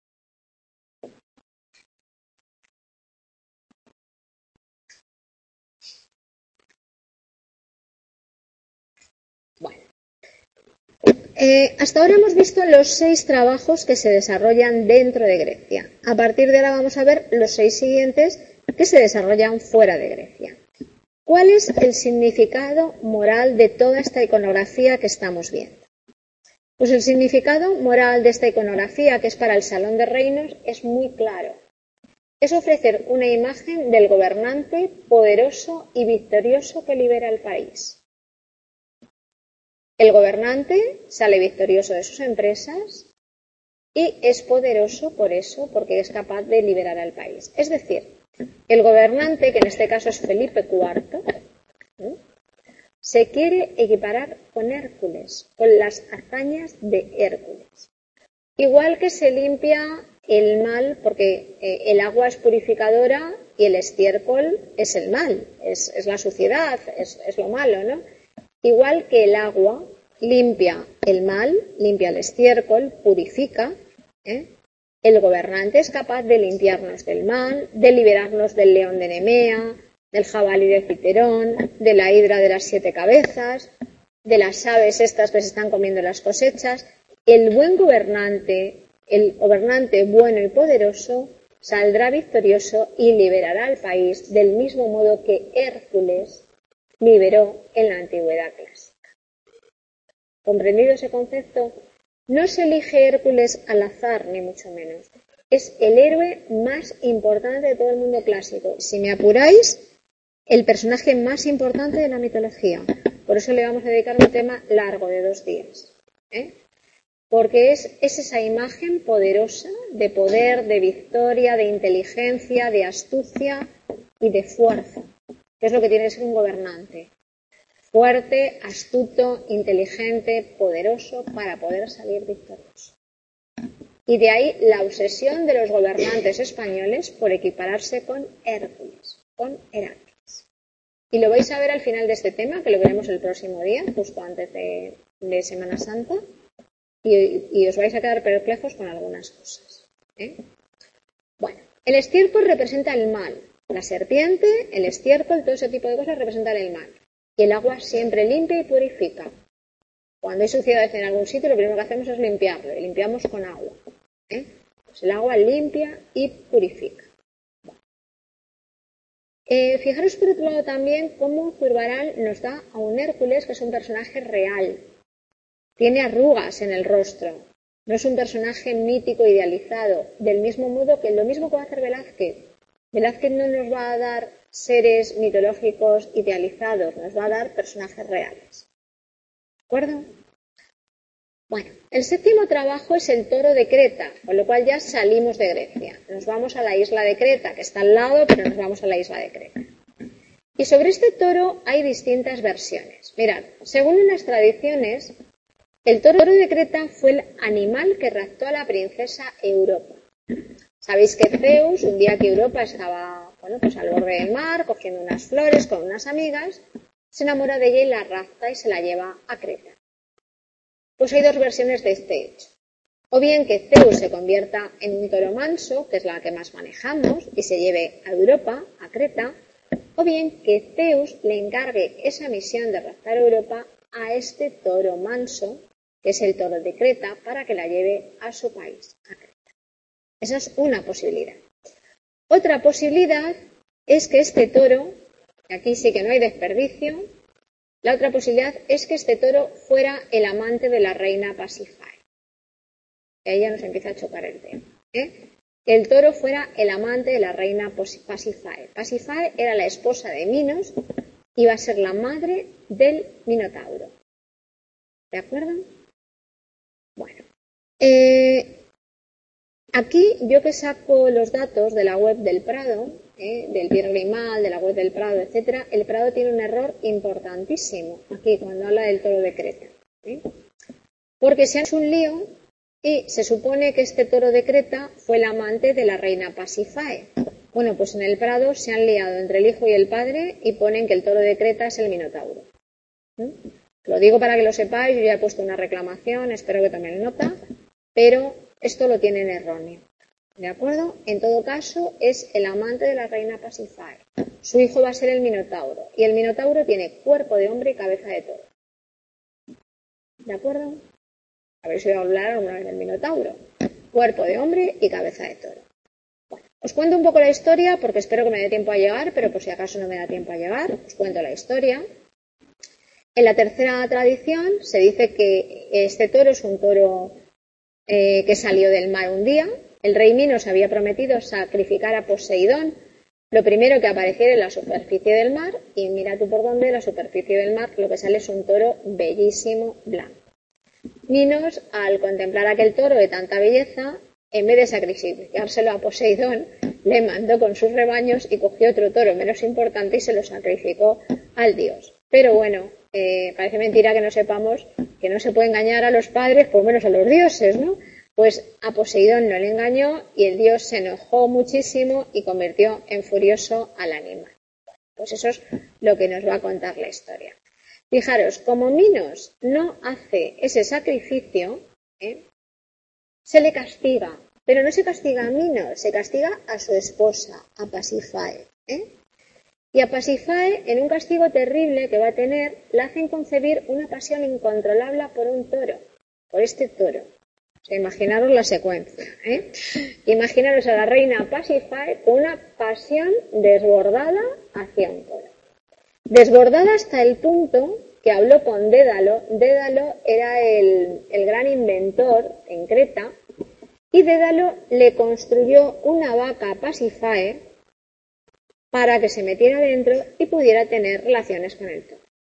Bueno, hasta ahora hemos visto los 6 trabajos que se desarrollan dentro de Grecia. A partir de ahora vamos a ver los 6 siguientes que se desarrollan fuera de Grecia. ¿Cuál es el significado moral de toda esta iconografía que estamos viendo? Pues el significado moral de esta iconografía, que es para el Salón de Reinos, es muy claro. Es ofrecer una imagen del gobernante poderoso y victorioso que libera el país. El gobernante sale victorioso de sus empresas y es poderoso por eso, porque es capaz de liberar al país. Es decir, el gobernante, que en este caso es Felipe IV, se quiere equiparar con Hércules, con las hazañas de Hércules. Igual que se limpia el mal, porque el agua es purificadora y el estiércol es el mal, es la suciedad, es lo malo, ¿no? Igual que el agua limpia el mal, limpia el estiércol, purifica, el gobernante es capaz de limpiarnos del mal, de liberarnos del león de Nemea, del jabalí de Citerón, de la hidra de las 7 cabezas, de las aves estas que se están comiendo las cosechas. El buen gobernante, el gobernante bueno y poderoso, saldrá victorioso y liberará al país del mismo modo que Hércules liberó en la antigüedad clásica. ¿Comprendido ese concepto? No se elige Hércules al azar, ni mucho menos. Es el héroe más importante de todo el mundo clásico. Si me apuráis, el personaje más importante de la mitología. Por eso le vamos a dedicar un tema largo de 2 días. Porque es esa imagen poderosa de poder, de victoria, de inteligencia, de astucia y de fuerza, que es lo que tiene que ser un gobernante. Fuerte, astuto, inteligente, poderoso para poder salir victorioso. Y de ahí la obsesión de los gobernantes españoles por equipararse con Hércules, con Heracles. Y lo vais a ver al final de este tema, que lo veremos el próximo día, justo antes de Semana Santa, y os vais a quedar perplejos con algunas cosas. Bueno, el estiércol representa el mal. La serpiente, el estiércol, todo ese tipo de cosas representan el mal. Y el agua siempre limpia y purifica. Cuando hay suciedad en algún sitio, lo primero que hacemos es limpiarlo, y limpiamos con agua. Pues el agua limpia y purifica. Fijaros por otro lado también cómo Zurbarán nos da a un Hércules que es un personaje real. Tiene arrugas en el rostro. No es un personaje mítico idealizado. Del mismo modo que lo mismo que va a hacer Velázquez. Velázquez no nos va a dar seres mitológicos idealizados, nos va a dar personajes reales. ¿De acuerdo? Bueno, el séptimo trabajo es el toro de Creta, con lo cual ya salimos de Grecia. Nos vamos a la isla de Creta, que está al lado, pero nos vamos a la isla de Creta. Y sobre este toro hay distintas versiones. Mirad, según unas tradiciones, el toro de Creta fue el animal que raptó a la princesa Europa. Sabéis que Zeus, un día que Europa estaba pues al borde del mar, cogiendo unas flores con unas amigas, se enamora de ella y la rapta y se la lleva a Creta. Pues hay dos versiones de este hecho. O bien que Zeus se convierta en un toro manso, que es la que más manejamos, y se lleve a Europa, a Creta, o bien que Zeus le encargue esa misión de raptar a Europa a este toro manso, que es el toro de Creta, para que la lleve a su país, a Creta. Esa es una posibilidad. Otra posibilidad es que este toro, y aquí sí que no hay desperdicio, la otra posibilidad es que este toro fuera el amante de la reina Pasífae. Y ahí ya nos empieza a chocar el tema. El toro fuera el amante de la reina Pasífae. Pasífae era la esposa de Minos y iba a ser la madre del Minotauro. ¿De acuerdo? Bueno. Aquí yo que saco los datos de la web del Prado, del Pierre Grimal, de la web del Prado, etcétera, el Prado tiene un error importantísimo aquí cuando habla del toro de Creta. Porque se hace un lío y se supone que este toro de Creta fue el amante de la reina Pasífae. Bueno, pues en el Prado se han liado entre el hijo y el padre y ponen que el toro de Creta es el Minotauro. Lo digo para que lo sepáis, yo ya he puesto una reclamación, espero que tomen nota, pero esto lo tienen erróneo. ¿De acuerdo? En todo caso, es el amante de la reina Pasífae. Su hijo va a ser el Minotauro. Y el Minotauro tiene cuerpo de hombre y cabeza de toro. ¿De acuerdo? Habéis oído hablar alguna vez del Minotauro. Cuerpo de hombre y cabeza de toro. Bueno, os cuento un poco la historia porque espero que me dé tiempo a llegar, pero por si acaso no me da tiempo a llegar, os cuento la historia. En la tercera tradición se dice que este toro es un toro que salió del mar un día. El rey Minos había prometido sacrificar a Poseidón lo primero que apareciera en la superficie del mar, y mira tú por dónde, la superficie del mar lo que sale es un toro bellísimo blanco. Minos, al contemplar aquel toro de tanta belleza, en vez de sacrificárselo a Poseidón, le mandó con sus rebaños y cogió otro toro menos importante y se lo sacrificó al dios. Pero bueno, parece mentira que no sepamos que no se puede engañar a los padres, por lo menos a los dioses, ¿no? Pues a Poseidón no le engañó y el dios se enojó muchísimo y convirtió en furioso al animal. Pues eso es lo que nos va a contar la historia. Fijaros, como Minos no hace ese sacrificio, se le castiga, pero no se castiga a Minos, se castiga a su esposa, a Pasífae. Y a Pasífae, en un castigo terrible que va a tener, la hacen concebir una pasión incontrolable por un toro, por este toro. O sea, imaginaros la secuencia. Imaginaros a la reina Pasífae con una pasión desbordada hacia un toro. Desbordada hasta el punto que habló con Dédalo. Dédalo era el gran inventor en Creta, y Dédalo le construyó una vaca a Pasífae para que se metiera dentro y pudiera tener relaciones con el toro.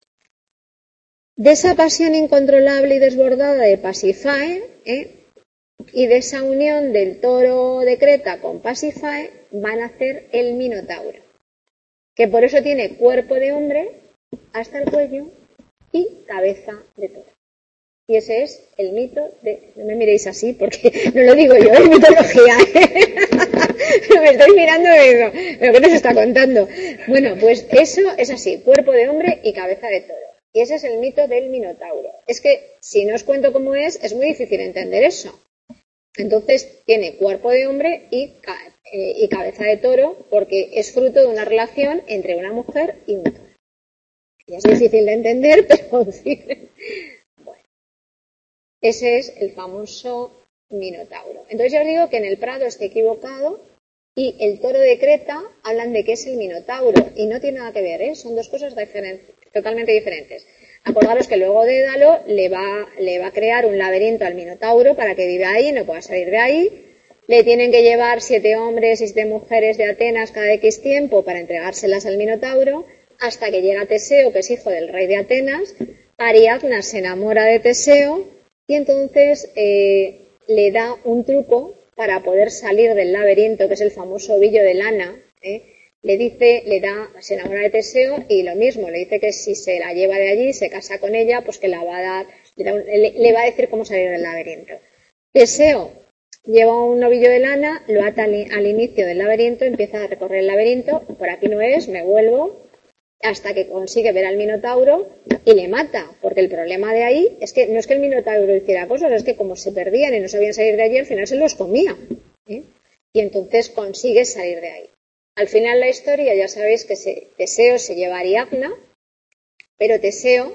De esa pasión incontrolable y desbordada de Pasífae, y de esa unión del toro de Creta con Pasífae, va a nacer el Minotauro, que por eso tiene cuerpo de hombre hasta el cuello y cabeza de toro. Y ese es el mito de... No me miréis así porque no lo digo yo, es mitología. Me estoy mirando y digo, ¿pero qué nos está contando? Bueno, pues eso es así, cuerpo de hombre y cabeza de toro. Y ese es el mito del Minotauro. Es que si no os cuento cómo es muy difícil entender eso. Entonces tiene cuerpo de hombre y cabeza de toro porque es fruto de una relación entre una mujer y un toro. Y es difícil de entender, pero en fin. Bueno, ese es el famoso Minotauro. Entonces ya os digo que en el Prado está equivocado y el toro de Creta hablan de que es el Minotauro y no tiene nada que ver, ¿eh? Son dos cosas totalmente diferentes. Acordaros que luego Dédalo le va a crear un laberinto al Minotauro para que viva ahí y no pueda salir de ahí. Le tienen que llevar 7 hombres y 7 mujeres de Atenas cada X tiempo para entregárselas al Minotauro, hasta que llega Teseo, que es hijo del rey de Atenas. Ariadna se enamora de Teseo y entonces le da un truco para poder salir del laberinto, que es el famoso ovillo de lana. Se enamora de Teseo y lo mismo, le dice que si se la lleva de allí, se casa con ella, pues que la va a dar, le va a decir cómo salir del laberinto. Teseo lleva un ovillo de lana, lo ata al inicio del laberinto, empieza a recorrer el laberinto, por aquí no es, me vuelvo, hasta que consigue ver al Minotauro y le mata, porque el problema de ahí es que no es que el Minotauro hiciera cosas, es que como se perdían y no sabían salir de allí, al final se los comía, ¿eh? Y entonces consigue salir de ahí. Al final la historia, ya sabéis que Teseo se lleva a Ariadna, pero Teseo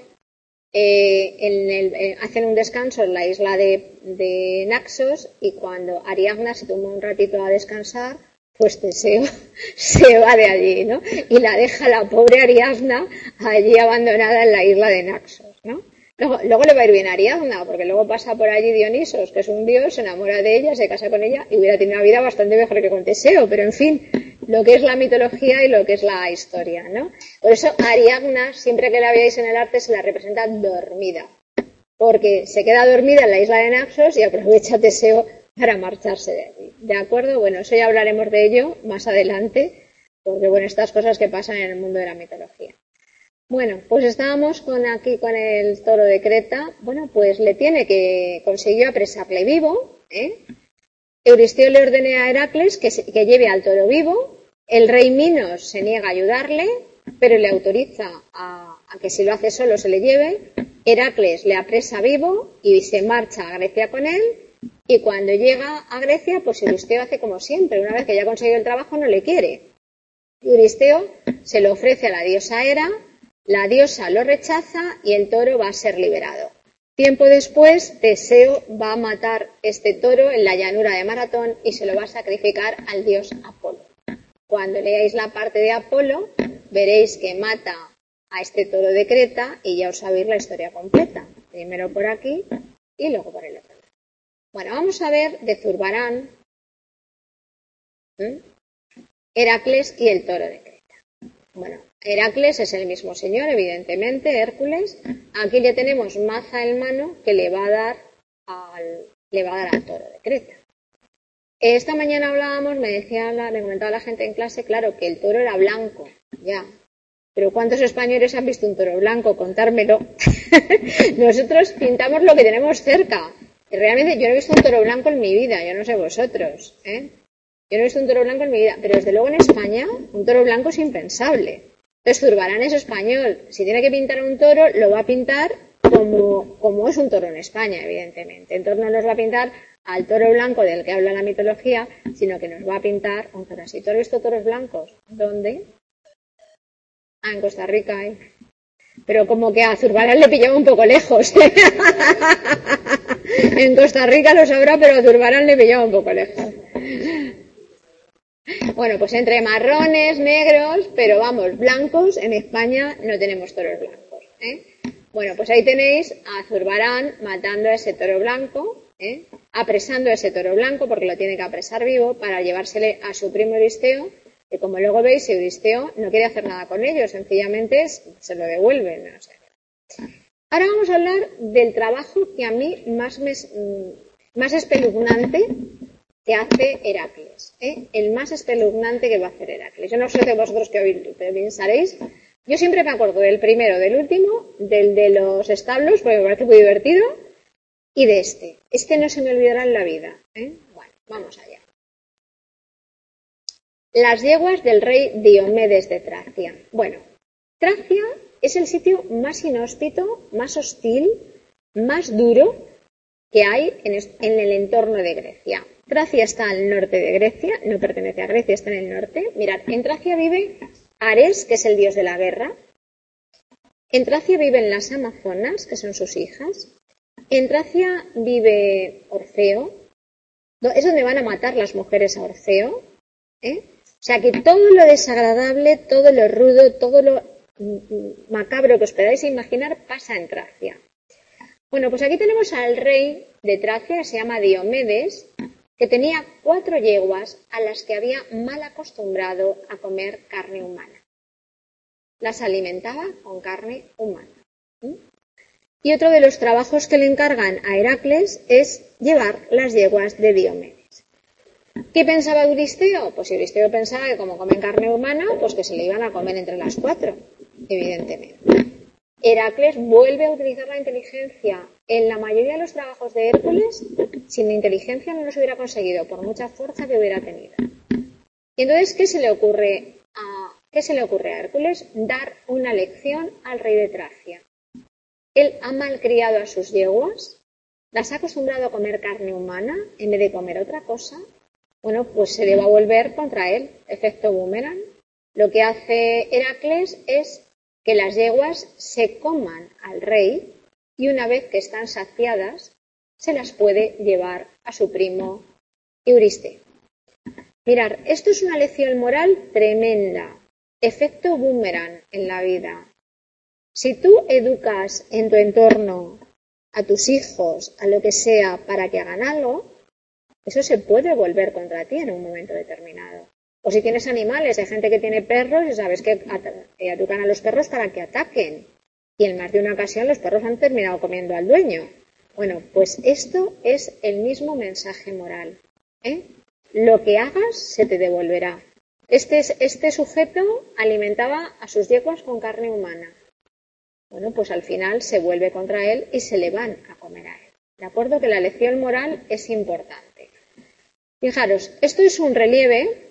hacen un descanso en la isla de Naxos y cuando Ariadna se toma un ratito a descansar, pues Teseo se va de allí, ¿no? Y la deja la pobre Ariadna allí abandonada en la isla de Naxos, ¿no? Luego le va a ir bien a Ariadna, porque luego pasa por allí Dionisos, que es un dios, se enamora de ella, se casa con ella y hubiera tenido una vida bastante mejor que con Teseo, pero en fin, lo que es la mitología y lo que es la historia, ¿no? Por eso Ariadna, siempre que la veáis en el arte, se la representa dormida, porque se queda dormida en la isla de Naxos y aprovecha Teseo para marcharse de allí, ¿de acuerdo? Bueno, eso ya hablaremos de ello más adelante, porque bueno, estas cosas que pasan en el mundo de la mitología. Bueno, pues estábamos aquí con el toro de Creta. Bueno, pues consiguió apresarle vivo, ¿eh? Euristeo le ordena a Heracles que lleve al toro vivo. El rey Minos se niega a ayudarle, pero le autoriza a que si lo hace solo se le lleve. Heracles le apresa vivo y se marcha a Grecia con él. Y cuando llega a Grecia, pues Euristeo hace como siempre. Una vez que ya ha conseguido el trabajo, no le quiere. Euristeo se lo ofrece a la diosa Hera. La diosa lo rechaza y el toro va a ser liberado. Tiempo después, Teseo va a matar este toro en la llanura de Maratón y se lo va a sacrificar al dios Apolo. Cuando leáis la parte de Apolo, veréis que mata a este toro de Creta y ya os sabéis la historia completa. Primero por aquí y luego por el otro lado. Bueno, vamos a ver de Zurbarán, Heracles y el toro de Creta. Bueno, Heracles es el mismo señor, evidentemente, Hércules. Aquí ya tenemos maza en mano que le va a dar al toro de Creta. Esta mañana hablábamos, me comentaba la gente en clase, claro, que el toro era blanco, ya. Pero ¿cuántos españoles han visto un toro blanco? Contármelo. Nosotros pintamos lo que tenemos cerca. Y realmente yo no he visto un toro blanco en mi vida, yo no sé vosotros, ¿eh? Yo no he visto un toro blanco en mi vida, pero desde luego en España un toro blanco es impensable. Entonces Zurbarán es español. Si tiene que pintar un toro, lo va a pintar como es un toro en España, evidentemente. Entonces no nos va a pintar al toro blanco del que habla la mitología, sino que nos va a pintar un toro así. ¿Tú has visto toros blancos? ¿Dónde? Ah, en Costa Rica, ¿eh? Pero como que a Zurbarán le pillaba un poco lejos. En Costa Rica lo sabrá, pero a Zurbarán le pillaba un poco lejos. Bueno, pues entre marrones, negros, pero vamos, blancos, en España no tenemos toros blancos, ¿eh? Bueno, pues ahí tenéis a Zurbarán matando a ese toro blanco, apresando a ese toro blanco, porque lo tiene que apresar vivo, para llevársele a su primo Euristeo, que como luego veis, Euristeo no quiere hacer nada con ellos, sencillamente se lo devuelven, no sé. Ahora vamos a hablar del trabajo que a mí más espeluznante que hace Heracles, el más espeluznante que va a hacer Heracles. Yo no sé de vosotros qué pensaréis. Yo siempre me acuerdo del primero, del último, del de los establos, porque me parece muy divertido, y de este. Este no se me olvidará en la vida, ¿eh? Bueno, vamos allá. Las yeguas del rey Diomedes de Tracia. Bueno, Tracia es el sitio más inhóspito, más hostil, más duro que hay en el entorno de Grecia. Tracia está al norte de Grecia, no pertenece a Grecia, está en el norte. Mirad, en Tracia vive Ares, que es el dios de la guerra. En Tracia viven las Amazonas, que son sus hijas. En Tracia vive Orfeo. Es donde van a matar las mujeres a Orfeo. O sea que todo lo desagradable, todo lo rudo, todo lo macabro que os podáis imaginar pasa en Tracia. Bueno, pues aquí tenemos al rey de Tracia, que se llama Diomedes, que tenía 4 yeguas a las que había mal acostumbrado a comer carne humana. Las alimentaba con carne humana. Y otro de los trabajos que le encargan a Heracles es llevar las yeguas de Diomedes. ¿Qué pensaba Euristeo? Pues Euristeo pensaba que como comen carne humana, pues que se le iban a comer entre las 4, evidentemente. Heracles vuelve a utilizar la inteligencia. En la mayoría de los trabajos de Hércules, sin inteligencia no los hubiera conseguido, por mucha fuerza que hubiera tenido. Y entonces, ¿qué se le ocurre a Hércules? Dar una lección al rey de Tracia. Él ha malcriado a sus yeguas, las ha acostumbrado a comer carne humana en vez de comer otra cosa. Bueno, pues se le va a volver contra él, efecto boomerang. Lo que hace Heracles es que las yeguas se coman al rey y una vez que están saciadas, se las puede llevar a su primo Euristeo. Mirad, esto es una lección moral tremenda, efecto boomerang en la vida. Si tú educas en tu entorno a tus hijos, a lo que sea, para que hagan algo, eso se puede volver contra ti en un momento determinado. O si tienes animales, hay gente que tiene perros y sabes que educan a los perros para que ataquen. Y en más de una ocasión los perros han terminado comiendo al dueño. Bueno, pues esto es el mismo mensaje moral. Lo que hagas se te devolverá. Este sujeto alimentaba a sus yeguas con carne humana. Bueno, pues al final se vuelve contra él y se le van a comer a él. ¿De acuerdo? Que la lección moral es importante. Fijaros, esto es un relieve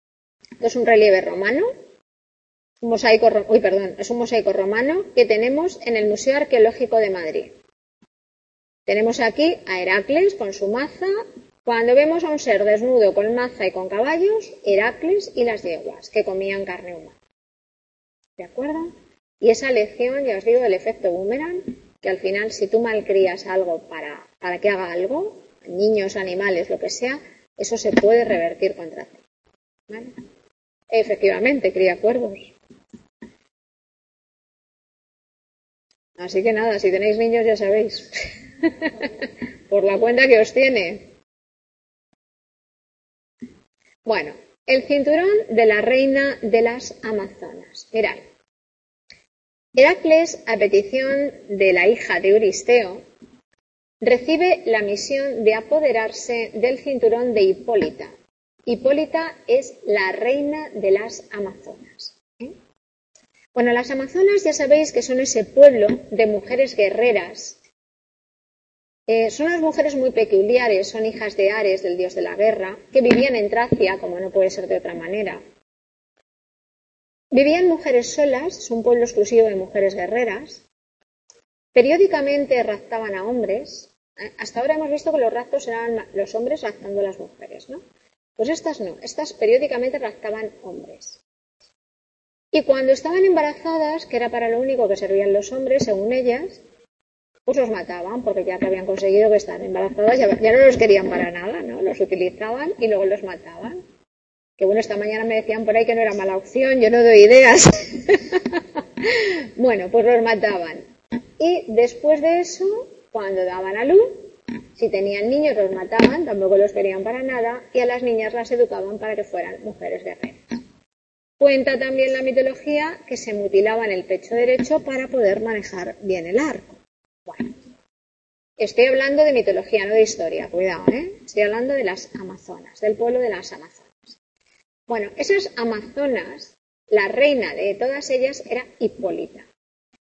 romano, es un mosaico romano que tenemos en el Museo Arqueológico de Madrid. Tenemos aquí a Heracles con su maza. Cuando vemos a un ser desnudo con maza y con caballos, Heracles y las yeguas, que comían carne humana. ¿De acuerdo? Y esa lección, ya os digo, del efecto boomerang, que al final si tú malcrías algo para que haga algo, niños, animales, lo que sea, eso se puede revertir contra ti. ¿Vale? Efectivamente, cría cuervos. Así que nada, si tenéis niños ya sabéis. Por la cuenta que os tiene. Bueno, el cinturón de la reina de las Amazonas. Mirad. Heracles, a petición de la hija de Euristeo, recibe la misión de apoderarse del cinturón de Hipólita. Hipólita es la reina de las Amazonas. Bueno, las Amazonas ya sabéis que son ese pueblo de mujeres guerreras. Son unas mujeres muy peculiares, son hijas de Ares, del dios de la guerra, que vivían en Tracia, como no puede ser de otra manera. Vivían mujeres solas, es un pueblo exclusivo de mujeres guerreras. Periódicamente raptaban a hombres. Hasta ahora hemos visto que los raptos eran los hombres raptando a las mujeres, ¿no? Pues estas no, estas periódicamente raptaban hombres. Y cuando estaban embarazadas, que era para lo único que servían los hombres, según ellas, pues los mataban, porque ya que habían conseguido que estaban embarazadas, ya no los querían para nada, ¿no? Los utilizaban y luego los mataban. Que bueno, esta mañana me decían por ahí que no era mala opción, yo no doy ideas. Bueno, pues los mataban. Y después de eso, cuando daban a luz, si tenían niños los mataban, tampoco los querían para nada, y a las niñas las educaban para que fueran mujeres guerreras. Cuenta también la mitología que se mutilaban el pecho derecho para poder manejar bien el arco. Bueno, estoy hablando de mitología, no de historia, cuidado, Estoy hablando de las Amazonas, del pueblo de las Amazonas. Bueno, esas Amazonas, la reina de todas ellas era Hipólita.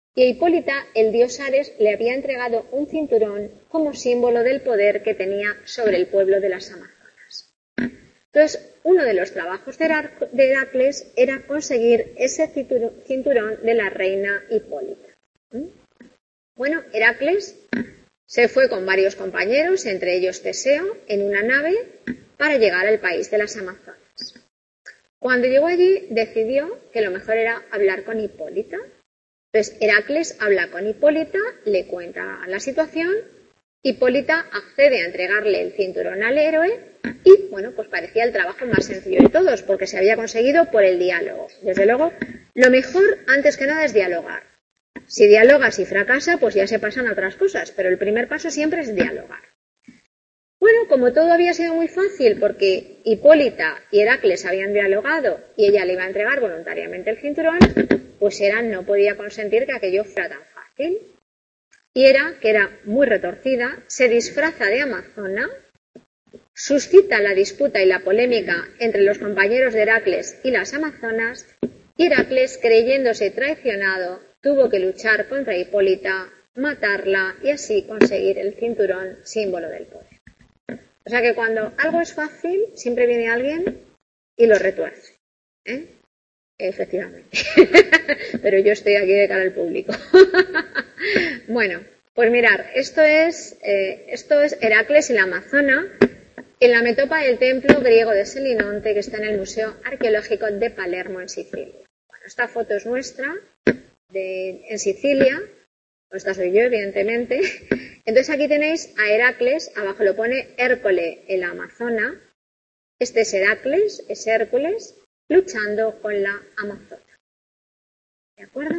Y a Hipólita, el dios Ares, le había entregado un cinturón como símbolo del poder que tenía sobre el pueblo de las Amazonas. Entonces, uno de los trabajos de Heracles era conseguir ese cinturón de la reina Hipólita. Bueno, Heracles se fue con varios compañeros, entre ellos Teseo, en una nave para llegar al país de las Amazonas. Cuando llegó allí, decidió que lo mejor era hablar con Hipólita. Entonces, Heracles habla con Hipólita, le cuenta la situación, Hipólita accede a entregarle el cinturón al héroe y, bueno, pues parecía el trabajo más sencillo de todos, porque se había conseguido por el diálogo. Desde luego, lo mejor, antes que nada, es dialogar. Si dialogas y fracasa, pues ya se pasan a otras cosas, pero el primer paso siempre es dialogar. Bueno, como todo había sido muy fácil, porque Hipólita y Heracles habían dialogado y ella le iba a entregar voluntariamente el cinturón, pues Hera no podía consentir que aquello fuera tan fácil. Y Hera, que era muy retorcida, se disfraza de amazona, suscita la disputa y la polémica entre los compañeros de Heracles y las amazonas, y Heracles, creyéndose traicionado, tuvo que luchar contra Hipólita, matarla y así conseguir el cinturón, símbolo del poder. O sea que cuando algo es fácil, siempre viene alguien y lo retuerce. Efectivamente. Pero yo estoy aquí de cara al público. Bueno, pues mirar, esto es Heracles y la Amazona en la metopa del templo griego de Selinonte, que está en el Museo Arqueológico de Palermo, en Sicilia. Bueno, esta foto es nuestra en Sicilia. Esta soy yo, evidentemente. Entonces aquí tenéis a Heracles, abajo lo pone Hércole en la Amazona. Este es Heracles, es Hércules, luchando con la Amazona. ¿De acuerdo?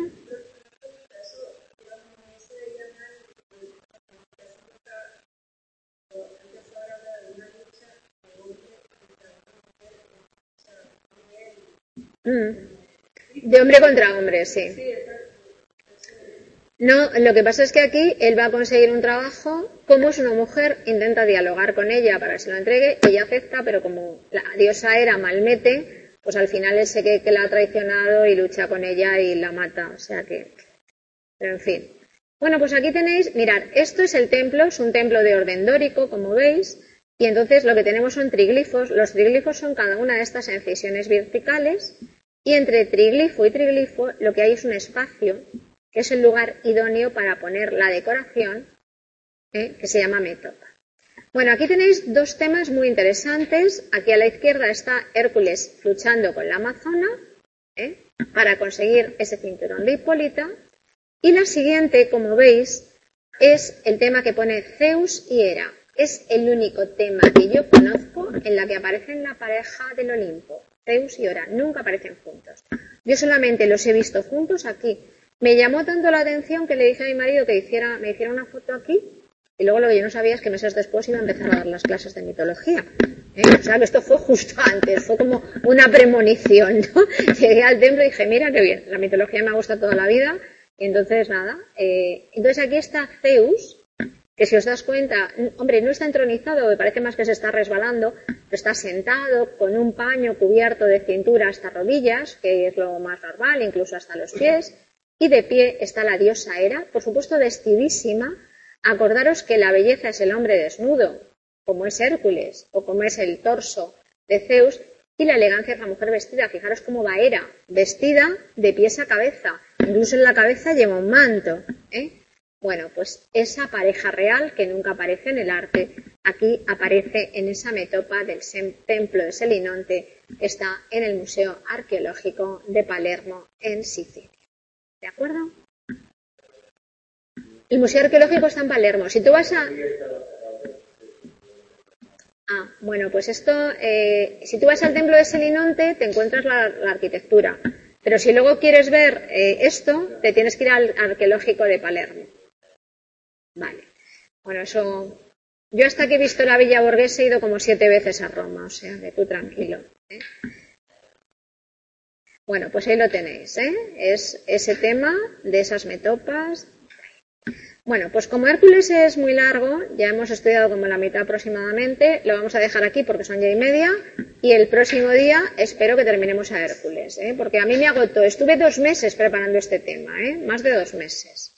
De hombre contra hombre, sí. No, lo que pasa es que aquí él va a conseguir un trabajo, como es una mujer, intenta dialogar con ella para que se lo entregue, ella acepta, pero como la diosa Hera malmete, pues al final él se cree que la ha traicionado y lucha con ella y la mata, o sea que, pero en fin. Bueno, pues aquí tenéis, mirad, esto es el templo, es un templo de orden dórico, como veis, y entonces lo que tenemos son triglifos, los triglifos son cada una de estas incisiones verticales, y entre triglifo y triglifo lo que hay es un espacio, que es el lugar idóneo para poner la decoración, que se llama metopa. Bueno, aquí tenéis dos temas muy interesantes. Aquí a la izquierda está Hércules luchando con la Amazona para conseguir ese cinturón de Hipólita. Y la siguiente, como veis, es el tema que pone Zeus y Hera. Es el único tema que yo conozco en la que aparecen la pareja del Olimpo. Zeus y Hera nunca aparecen juntos. Yo solamente los he visto juntos aquí. Me llamó tanto la atención que le dije a mi marido que me hiciera una foto aquí, y luego lo que yo no sabía es que meses después iba a empezar a dar las clases de mitología. O sea que esto fue justo antes, fue como una premonición, ¿no? Llegué al templo y dije, mira qué bien, la mitología me ha gustado toda la vida, y entonces nada. Entonces aquí está Zeus, que si os das cuenta, hombre, no está entronizado, me parece más que se está resbalando, pero está sentado con un paño cubierto de cintura hasta rodillas, que es lo más normal, incluso hasta los pies. Y de pie está la diosa Hera, por supuesto vestidísima. Acordaros que la belleza es el hombre desnudo, como es Hércules, o como es el torso de Zeus, y la elegancia es la mujer vestida. Fijaros cómo va Hera, vestida de pies a cabeza, incluso en la cabeza lleva un manto. Bueno, pues esa pareja real que nunca aparece en el arte, aquí aparece en esa metopa del templo de Selinonte, que está en el Museo Arqueológico de Palermo, en Sicilia. ¿De acuerdo? El Museo Arqueológico está en Palermo. Si tú vas a... bueno, pues esto... si tú vas al templo de Selinonte, te encuentras la arquitectura. Pero si luego quieres ver esto, te tienes que ir al Arqueológico de Palermo. Vale. Bueno, eso... Yo hasta que he visto la Villa Borghese he ido como 7 veces a Roma, o sea, que tú tranquilo. Bueno, pues ahí lo tenéis, Es ese tema de esas metopas. Bueno, pues como Hércules es muy largo, ya hemos estudiado como la mitad aproximadamente, lo vamos a dejar aquí porque son ya y media, y el próximo día espero que terminemos a Hércules, porque a mí me agotó, estuve 2 meses preparando este tema, más de 2 meses.